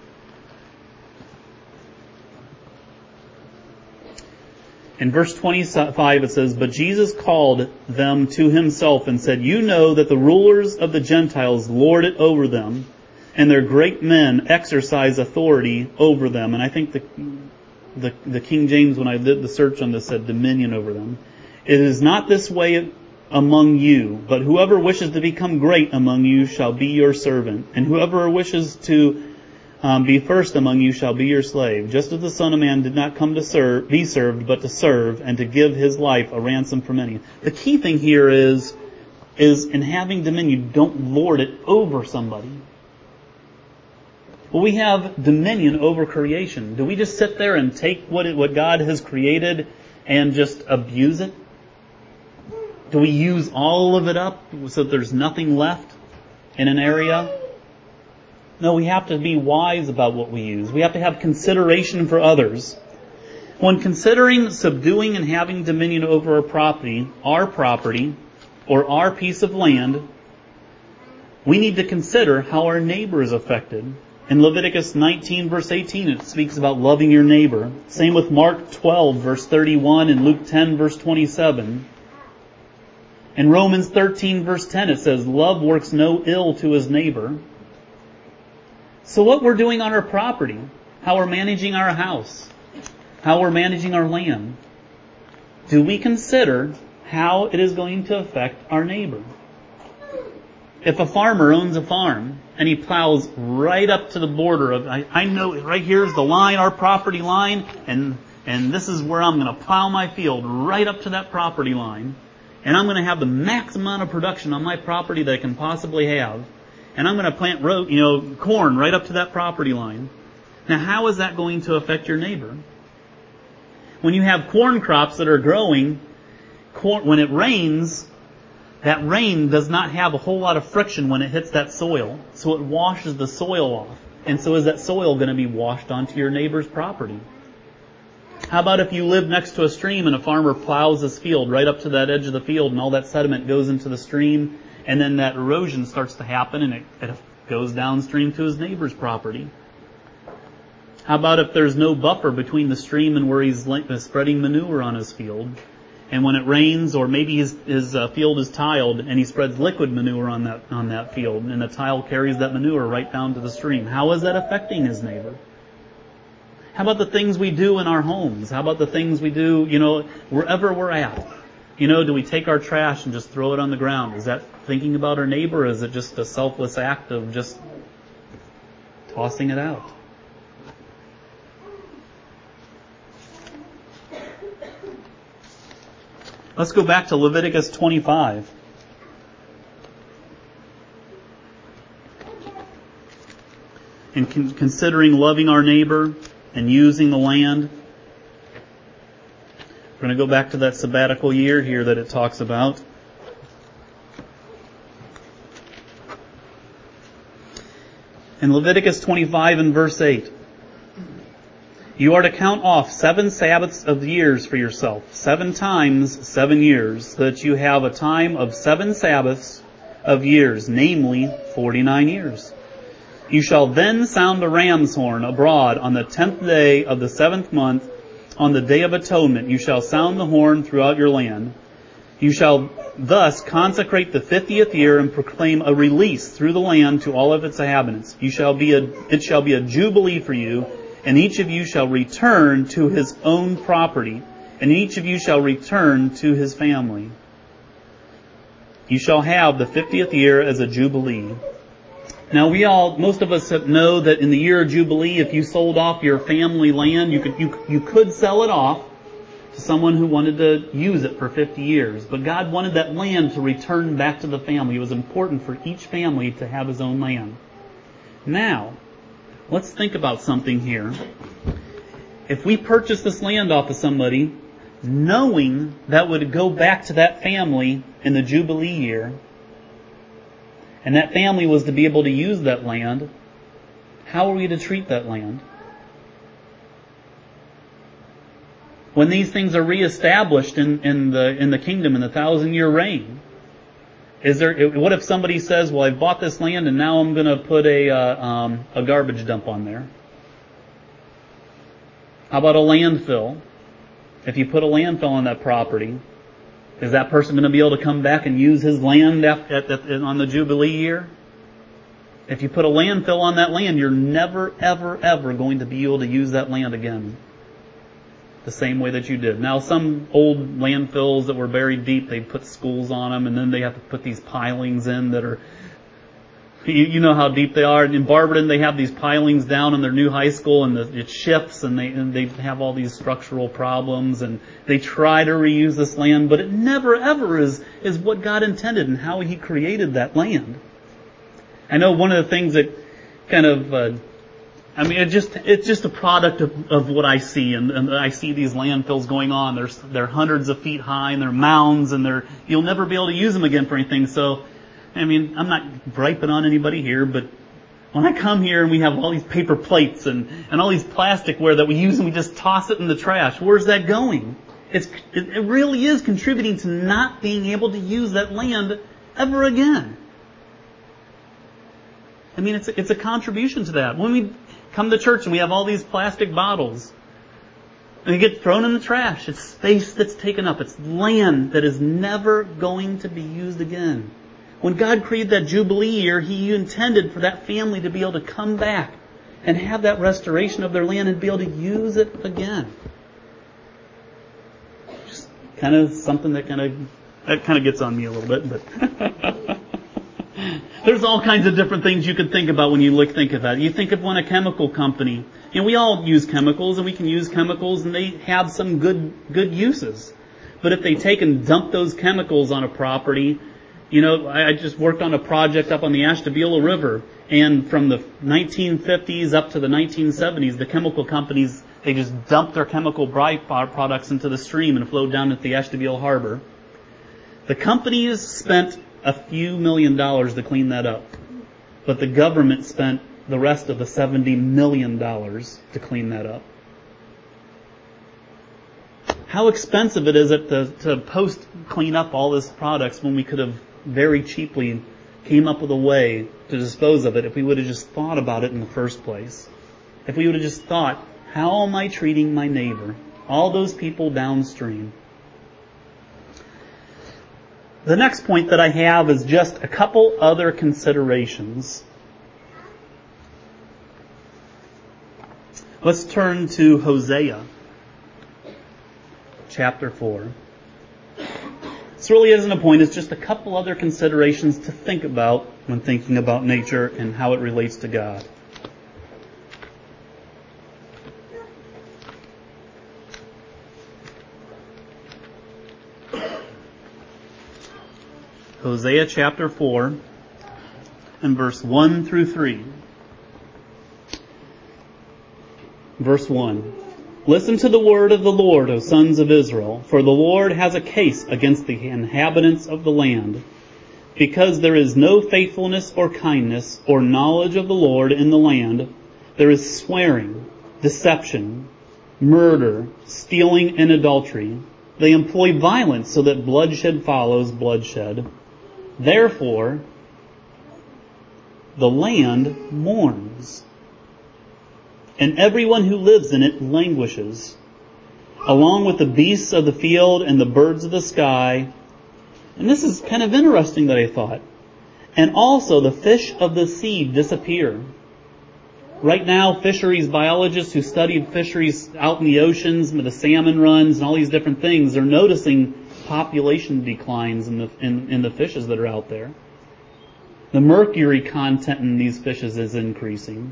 in verse twenty-five it says, But Jesus called them to Himself and said, You know that the rulers of the Gentiles lord it over them, and their great men exercise authority over them. And I think the, the the King James, when I did the search on this, said dominion over them. It is not this way among you, but whoever wishes to become great among you shall be your servant, and whoever wishes to um, be first among you shall be your slave. Just as the Son of Man did not come to serve, be served, but to serve, and to give His life a ransom for many. The key thing here is, is in having dominion, don't lord it over somebody. Well, we have dominion over creation. Do we just sit there and take what it, what God has created and just abuse it? Do we use all of it up so that there's nothing left? in an area? No, we have to be wise about what we use. We have to have consideration for others. When considering subduing and having dominion over our property, our property, or our piece of land, we need to consider how our neighbor is affected. In Leviticus nineteen, verse eighteen, it speaks about loving your neighbor. Same with Mark twelve, verse thirty-one, and Luke ten, verse twenty-seven. In Romans thirteen, verse ten, it says, love works no ill to his neighbor. So what we're doing on our property, how we're managing our house, how we're managing our land, do we consider how it is going to affect our neighbor? If a farmer owns a farm and he plows right up to the border of, I, I know right here's the line, our property line, and and this is where I'm going to plow my field right up to that property line, and I'm going to have the max amount of production on my property that I can possibly have, and I'm going to plant ro- you know corn right up to that property line. Now, how is that going to affect your neighbor? When you have corn crops that are growing, corn, when it rains, that rain does not have a whole lot of friction when it hits that soil, so it washes the soil off. And so is that soil going to be washed onto your neighbor's property? How about if you live next to a stream and a farmer plows his field right up to that edge of the field and all that sediment goes into the stream, and then that erosion starts to happen and it, it goes downstream to his neighbor's property? How about if there's no buffer between the stream and where he's spreading manure on his field? And when it rains, or maybe his, his uh, field is tiled and he spreads liquid manure on that on that field, and the tile carries that manure right down to the stream. How is that affecting his neighbor? How about the things we do in our homes? How about the things we do, you know, wherever we're at? You know, do we take our trash and just throw it on the ground? Is that thinking about our neighbor, or is it just a selfless act of just tossing it out? Let's go back to Leviticus twenty-five. And con- considering loving our neighbor and using the land. We're going to go back to that sabbatical year here that it talks about. In Leviticus twenty-five and verse eight. You are to count off seven Sabbaths of years for yourself, seven times seven years, so that you have a time of seven Sabbaths of years, namely forty-nine years. You shall then sound the ram's horn abroad on the tenth day of the seventh month, on the day of atonement. You shall sound the horn throughout your land. You shall thus consecrate the fiftieth year and proclaim a release through the land to all of its inhabitants. You shall be a, it shall be a jubilee for you, and each of you shall return to his own property, and each of you shall return to his family. You shall have the fiftieth year as a jubilee. Now we all, most of us know that in the year of jubilee, if you sold off your family land, you could you, you could sell it off to someone who wanted to use it for fifty years. But God wanted that land to return back to the family. It was important for each family to have his own land. Now, let's think about something here. If we purchase this land off of somebody, knowing that would go back to that family in the Jubilee year, and that family was to be able to use that land, how are we to treat that land? When these things are reestablished in, in the in the kingdom in the thousand year reign, is there? What if somebody says, "Well, I bought this land and now I'm going to put a uh, um, a garbage dump on there"? How about a landfill? If you put a landfill on that property, is that person going to be able to come back and use his land at, at, at, on the Jubilee year? If you put a landfill on that land, you're never, ever, ever going to be able to use that land again the same way that you did. Now, some old landfills that were buried deep, they put schools on them, and then they have to put these pilings in that are, you, you know how deep they are. In Barberton, they have these pilings down in their new high school, and the, it shifts, and they and they have all these structural problems, and they try to reuse this land, but it never ever is is what God intended and how He created that land. I know one of the things that kind of, uh, I mean, it just it's just a product of, of what I see, and, and I see these landfills going on. They're they're hundreds of feet high, and they're mounds, and they're you'll never be able to use them again for anything. So I mean, I'm not griping on anybody here, but when I come here and we have all these paper plates and, and all these plasticware that we use and we just toss it in the trash, where's that going? It's, it, it really is contributing to not being able to use that land ever again. I mean, it's a, it's a contribution to that. When we come to church and we have all these plastic bottles and they get thrown in the trash, it's space that's taken up. It's land that is never going to be used again. When God created that Jubilee year, He intended for that family to be able to come back and have that restoration of their land and be able to use it again. Just kind of something that kind of that kind of gets on me a little bit, but there's all kinds of different things you could think about when you look think of that. You think of when a chemical company, and we all use chemicals, and we can use chemicals, and they have some good good uses. But if they take and dump those chemicals on a property, you know, I just worked on a project up on the Ashtabula River, and from the nineteen fifties up to the nineteen seventies, the chemical companies, they just dumped their chemical byproducts into the stream and flowed down into the Ashtabula Harbor. The companies spent a few million dollars to clean that up, but the government spent the rest of the seventy million dollars to clean that up. How expensive it is it to, to post clean up all this products when we could have very cheaply came up with a way to dispose of it if we would have just thought about it in the first place. If we would have just thought, how am I treating my neighbor? All those people downstream. The next point that I have is just a couple other considerations. Let's turn to Hosea, chapter four. This really isn't a point, it's just a couple other considerations to think about when thinking about nature and how it relates to God. Hosea chapter four and verse one through three. Verse one. Listen to the word of the Lord, O sons of Israel, for the Lord has a case against the inhabitants of the land, because there is no faithfulness or kindness or knowledge of the Lord in the land. There is swearing, deception, murder, stealing, and adultery. They employ violence so that bloodshed follows bloodshed. Therefore, the land mourns, and everyone who lives in it languishes, along with the beasts of the field and the birds of the sky. And this is kind of interesting that I thought. And also the fish of the sea disappear. Right now, fisheries biologists who study fisheries out in the oceans, the salmon runs and all these different things, are noticing population declines in the in, in the fishes that are out there. The mercury content in these fishes is increasing.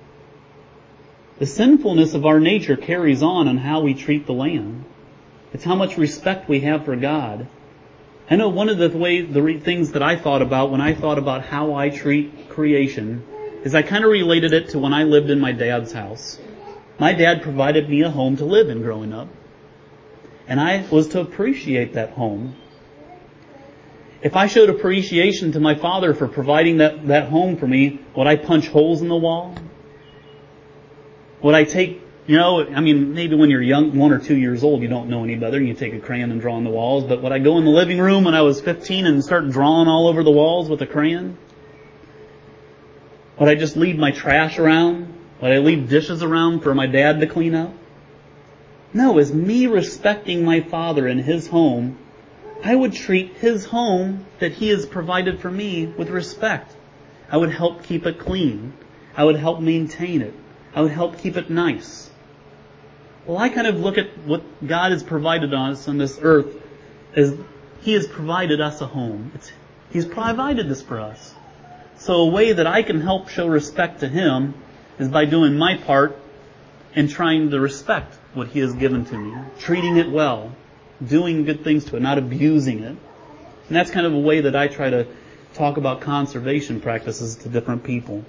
The sinfulness of our nature carries on on how we treat the land. It's how much respect we have for God. I know one of the way the re- things that I thought about when I thought about how I treat creation is I kind of related it to when I lived in my dad's house. My dad provided me a home to live in growing up. And I was to appreciate that home. If I showed appreciation to my father for providing that, that home for me, would I punch holes in the wall? Would I take, you know, I mean, maybe when you're young, one or two years old, you don't know any better, and you take a crayon and draw on the walls. But would I go in the living room when I was fifteen and start drawing all over the walls with a crayon? Would I just leave my trash around? Would I leave dishes around for my dad to clean up? No, as me respecting my father in his home, I would treat his home that he has provided for me with respect. I would help keep it clean. I would help maintain it. I would help keep it nice. Well, I kind of look at what God has provided us on this earth as He has provided us a home. It's, He's provided this for us. So a way that I can help show respect to Him is by doing my part and trying to respect what He has given to me. Treating it well. Doing good things to it. Not abusing it. And that's kind of a way that I try to talk about conservation practices to different people.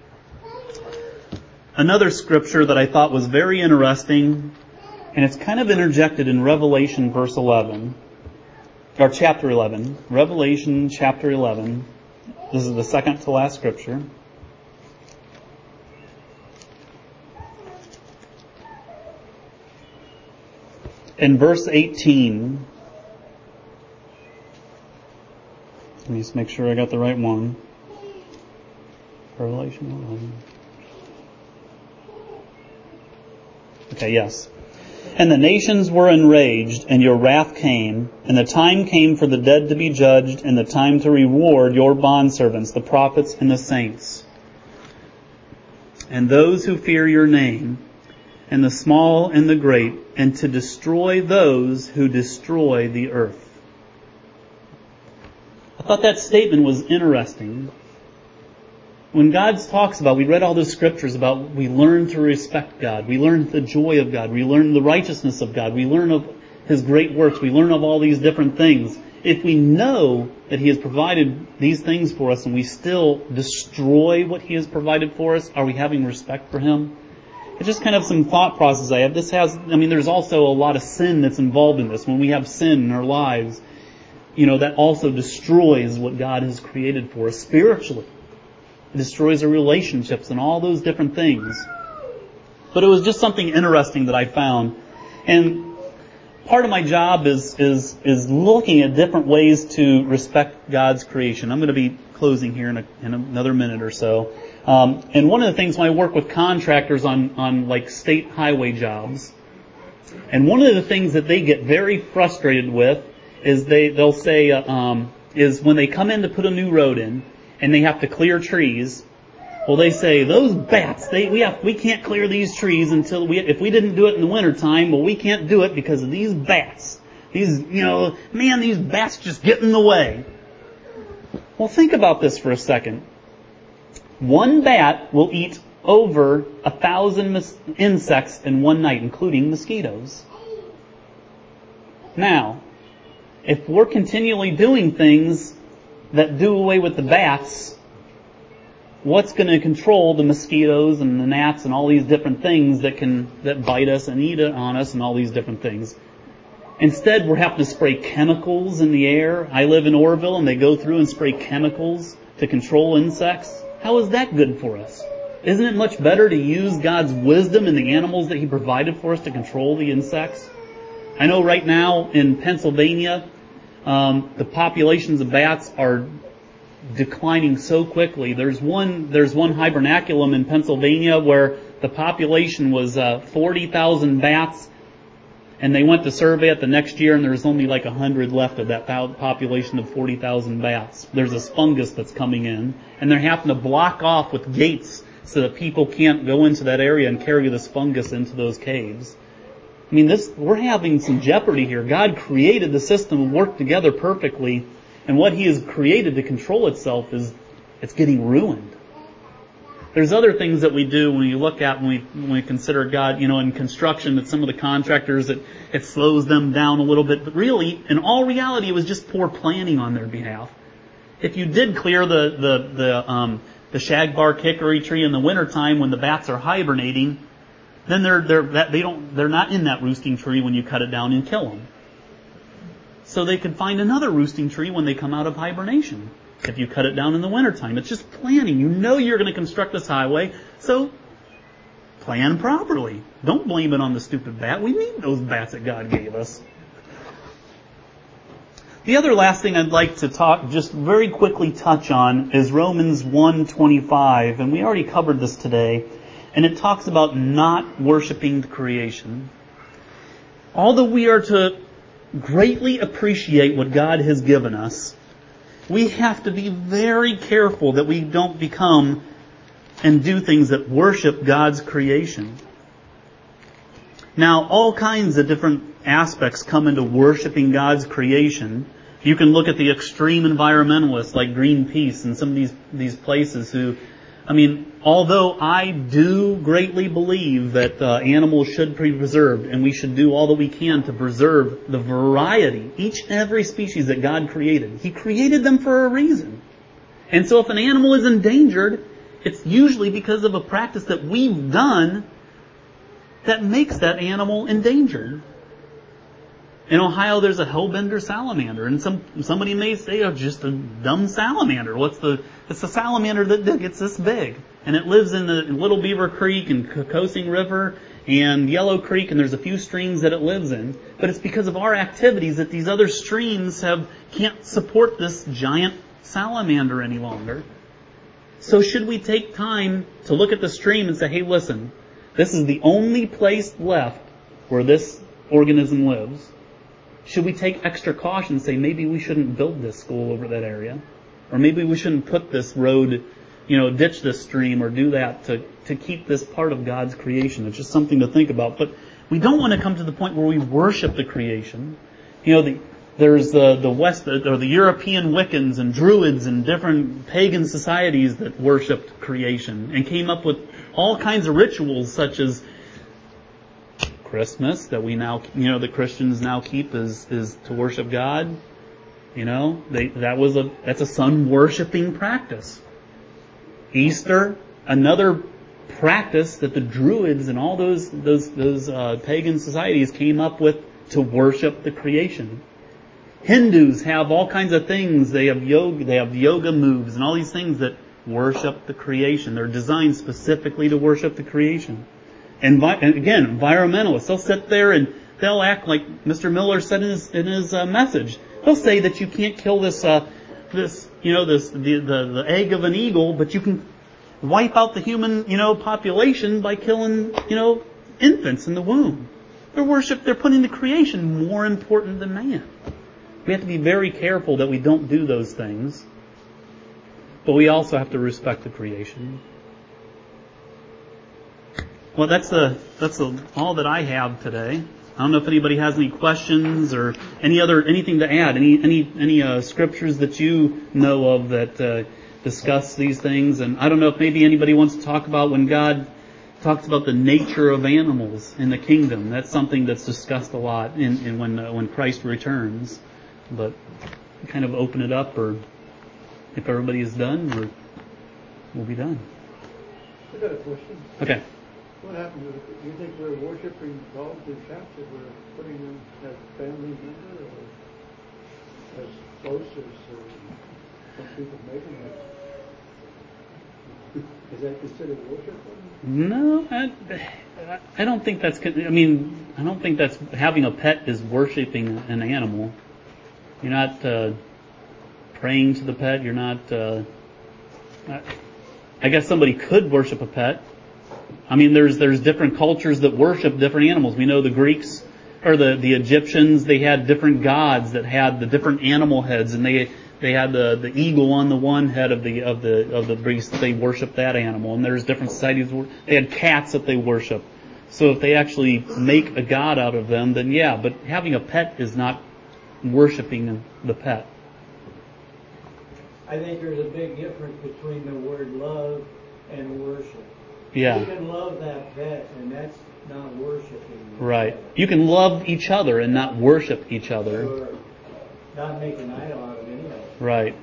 Another scripture that I thought was very interesting, and it's kind of interjected in Revelation verse eleven, or chapter eleven. Revelation chapter eleven This is the second to last scripture. In verse eighteen, let me just make sure I got the right one. Revelation eleven. Okay, yes. And the nations were enraged, and your wrath came, and the time came for the dead to be judged, and the time to reward your bondservants, the prophets and the saints, and those who fear your name, and the small and the great, and to destroy those who destroy the earth. I thought that statement was interesting. When God talks about, we read all those scriptures about we learn to respect God, we learn the joy of God, we learn the righteousness of God, we learn of His great works, we learn of all these different things. If we know that He has provided these things for us and we still destroy what He has provided for us, are we having respect for Him? It's just kind of some thought process I have. This has, I mean, there's also a lot of sin that's involved in this. When we have sin in our lives, you know, that also destroys what God has created for us spiritually. It destroys our relationships and all those different things. But it was just something interesting that I found. And part of my job is is is looking at different ways to respect God's creation. I'm going to be closing here in, a, in another minute or so. Um, and one of the things when I work with contractors on, on like state highway jobs, and one of the things that they get very frustrated with is they, they'll say, uh, um, is when they come in to put a new road in, and they have to clear trees, well, they say, those bats, they, we have, we can't clear these trees until we, if we didn't do it in the wintertime, well, we can't do it because of these bats. These, you know, man, these bats just get in the way. Well, think about this for a second. One bat will eat over a thousand mis- insects in one night, including mosquitoes. Now, if we're continually doing things that do away with the bats, what's going to control the mosquitoes and the gnats and all these different things that can that bite us and eat on us and all these different things? Instead, we're having to spray chemicals in the air. I live in Orville, and they go through and spray chemicals to control insects. How is that good for us? Isn't it much better to use God's wisdom in the animals that He provided for us to control the insects? I know right now in Pennsylvania, um, the populations of bats are declining so quickly. There's one, there's one hibernaculum in Pennsylvania where the population was uh, forty thousand bats, and they went to survey it the next year, and there's only like one hundred left of that population of forty thousand bats. There's a fungus that's coming in, and they're having to block off with gates so that people can't go into that area and carry this fungus into those caves. I mean, this we're having some jeopardy here. God created the system and worked together perfectly, and what He has created to control itself is it's getting ruined. There's other things that we do when you look at when we when we consider God, you know, in construction, that some of the contractors, it, it slows them down a little bit. But really, in all reality, it was just poor planning on their behalf. If you did clear the the the um, the shagbark hickory tree in the wintertime when the bats are hibernating, then they're they're that they don't they're not in that roosting tree when you cut it down and kill them. So they could find another roosting tree when they come out of hibernation. If you cut it down in the wintertime. It's just planning. You know you're going to construct this highway, so plan properly. Don't blame it on the stupid bat. We need those bats that God gave us. The other last thing I'd like to talk, just very quickly touch on, is Romans one twenty-five, and we already covered this today, and it talks about not worshiping the creation. Although we are to greatly appreciate what God has given us, we have to be very careful that we don't become and do things that worship God's creation. Now, all kinds of different aspects come into worshiping God's creation. You can look at the extreme environmentalists like Greenpeace and some of these, these places who, I mean, although I do greatly believe that uh, animals should be preserved and we should do all that we can to preserve the variety, each and every species that God created. He created them for a reason. And so if an animal is endangered, it's usually because of a practice that we've done that makes that animal endangered. In Ohio, there's a hellbender salamander, and some somebody may say, "Oh, just a dumb salamander." What's the? It's a salamander that gets this big, and it lives in the Little Beaver Creek and Kokosing River and Yellow Creek, and there's a few streams that it lives in. But it's because of our activities that these other streams have can't support this giant salamander any longer. So should we take time to look at the stream and say, "Hey, listen, this is the only place left where this organism lives"? Should we take extra caution and say maybe we shouldn't build this school over that area? Or maybe we shouldn't put this road, you know, ditch this stream or do that to, to keep this part of God's creation? It's just something to think about. But we don't want to come to the point where we worship the creation. You know, the, there's the, the West, or the European Wiccans and Druids and different pagan societies that worshipped creation and came up with all kinds of rituals such as Christmas that we now, you know, the Christians now keep is, is to worship God. You know, they, that was a, that's a sun worshiping practice. Easter, another practice that the Druids and all those, those, those, uh, pagan societies came up with to worship the creation. Hindus have all kinds of things. They have yoga, they have yoga moves and all these things that worship the creation. They're designed specifically to worship the creation. And again, environmentalists, they'll sit there and they'll act like Mister Miller said in his, in his uh, message. They'll say that you can't kill this, uh, this, you know, this the, the the egg of an eagle, but you can wipe out the human, you know, population by killing, you know, infants in the womb. They're worship. They're putting the creation more important than man. We have to be very careful that we don't do those things, but we also have to respect the creation. Well, that's the that's the, all that I have today. I don't know if anybody has any questions or any other anything to add. Any any any uh, scriptures that you know of that uh, discuss these things. And I don't know if maybe anybody wants to talk about when God talks about the nature of animals in the kingdom. That's something that's discussed a lot in, in when uh, when Christ returns. But kind of open it up, or if everybody is done, we're, we'll be done. I got a question. Okay. What happens if you think we're worshiping dogs and cats, if we're putting them as family member or as close as uh, some people make them? Is that considered worship? No, I, I don't think that's. I mean, I don't think that's having a pet is worshiping an animal. You're not uh, praying to the pet. You're not. Uh, I guess somebody could worship a pet. I mean, there's there's different cultures that worship different animals. We know the Greeks or the, the Egyptians. They had different gods that had the different animal heads, and they they had the, the eagle on the one head of the of the of the beast. They worshiped that animal. And there's different societies. They had cats that they worship. So if they actually make a god out of them, then yeah. But having a pet is not worshiping the pet. I think there's a big difference between the word love and worship. Yeah. You can love that pet, and that's not worshiping. Right. You can love each other and not worship each other. Or not make an idol out of any of it. Right.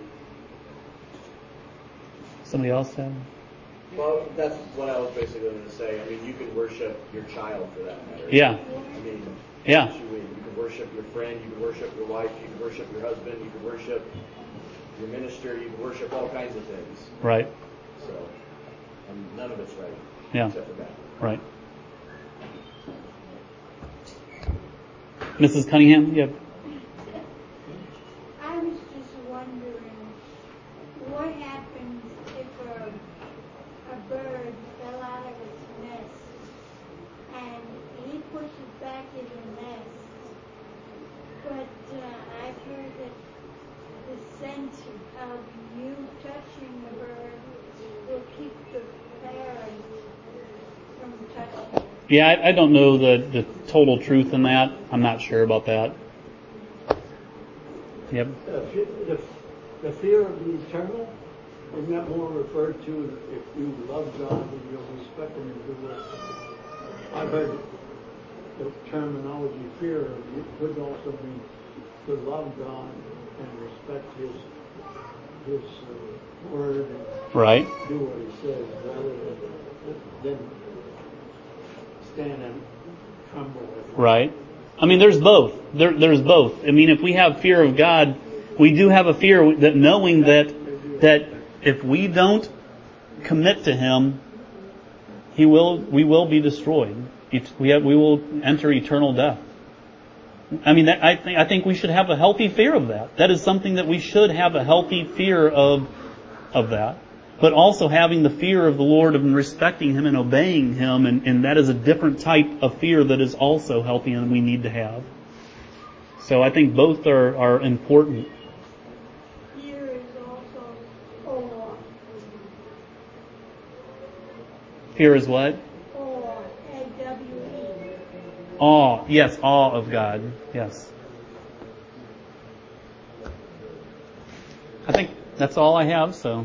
Somebody else have? Well, that's what I was basically going to say. I mean, you can worship your child for that matter. Yeah. I mean, yeah. You, you can worship your friend, you can worship your wife, you can worship your husband, you can worship your minister, you can worship all kinds of things. Right. So, and none of it's right. Yeah. Except for that. Right. Missus Cunningham, you have... I was just wondering what happens if a, a bird fell out of its nest and he puts it back in the nest, but uh, I've heard that the scent of you touching the bird will keep the parent from touching it. Yeah, I, I don't know the, the total truth in that. I'm not sure about that. Yep. Uh, the, the fear of the eternal, isn't that more referred to if you love God and you'll respect Him and do it? I've heard the terminology fear of it could also mean to love God and respect His His uh, word and right. do what He says rather than, than stand and tremble. Right. I mean, there's both. There, there's both. I mean, if we have fear of God, we do have a fear that knowing that that if we don't commit to Him, He will, we will be destroyed. We have, we will enter eternal death. I mean, that, I think I think we should have a healthy fear of that. That is something that we should have a healthy fear of of that. But also having the fear of the Lord and respecting Him and obeying Him, and, and that is a different type of fear that is also healthy and we need to have. So I think both are, are important. Fear is also awe. Fear is what? Awe. A W E. Awe. Yes, awe of God. Yes. I think that's all I have, so...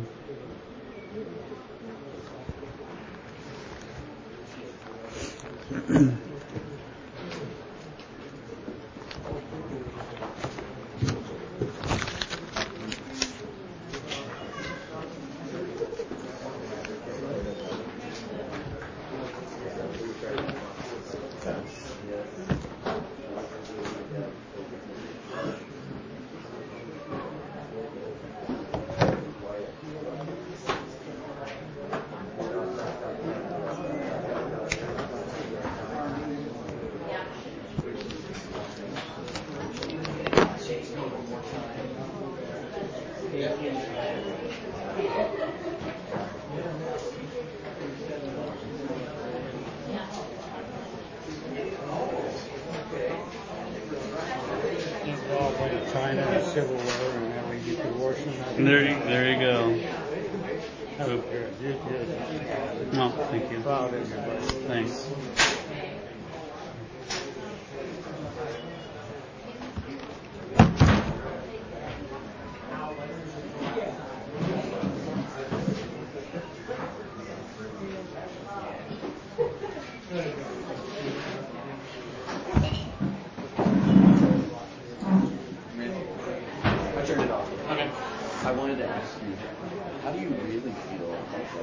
China and Civil War, and that way you could worship. There you, there you go. That was good. You did. No, thank you. Proud of you, buddy. Thanks. I turned it off. Okay. I wanted to ask you, how do you really feel about that?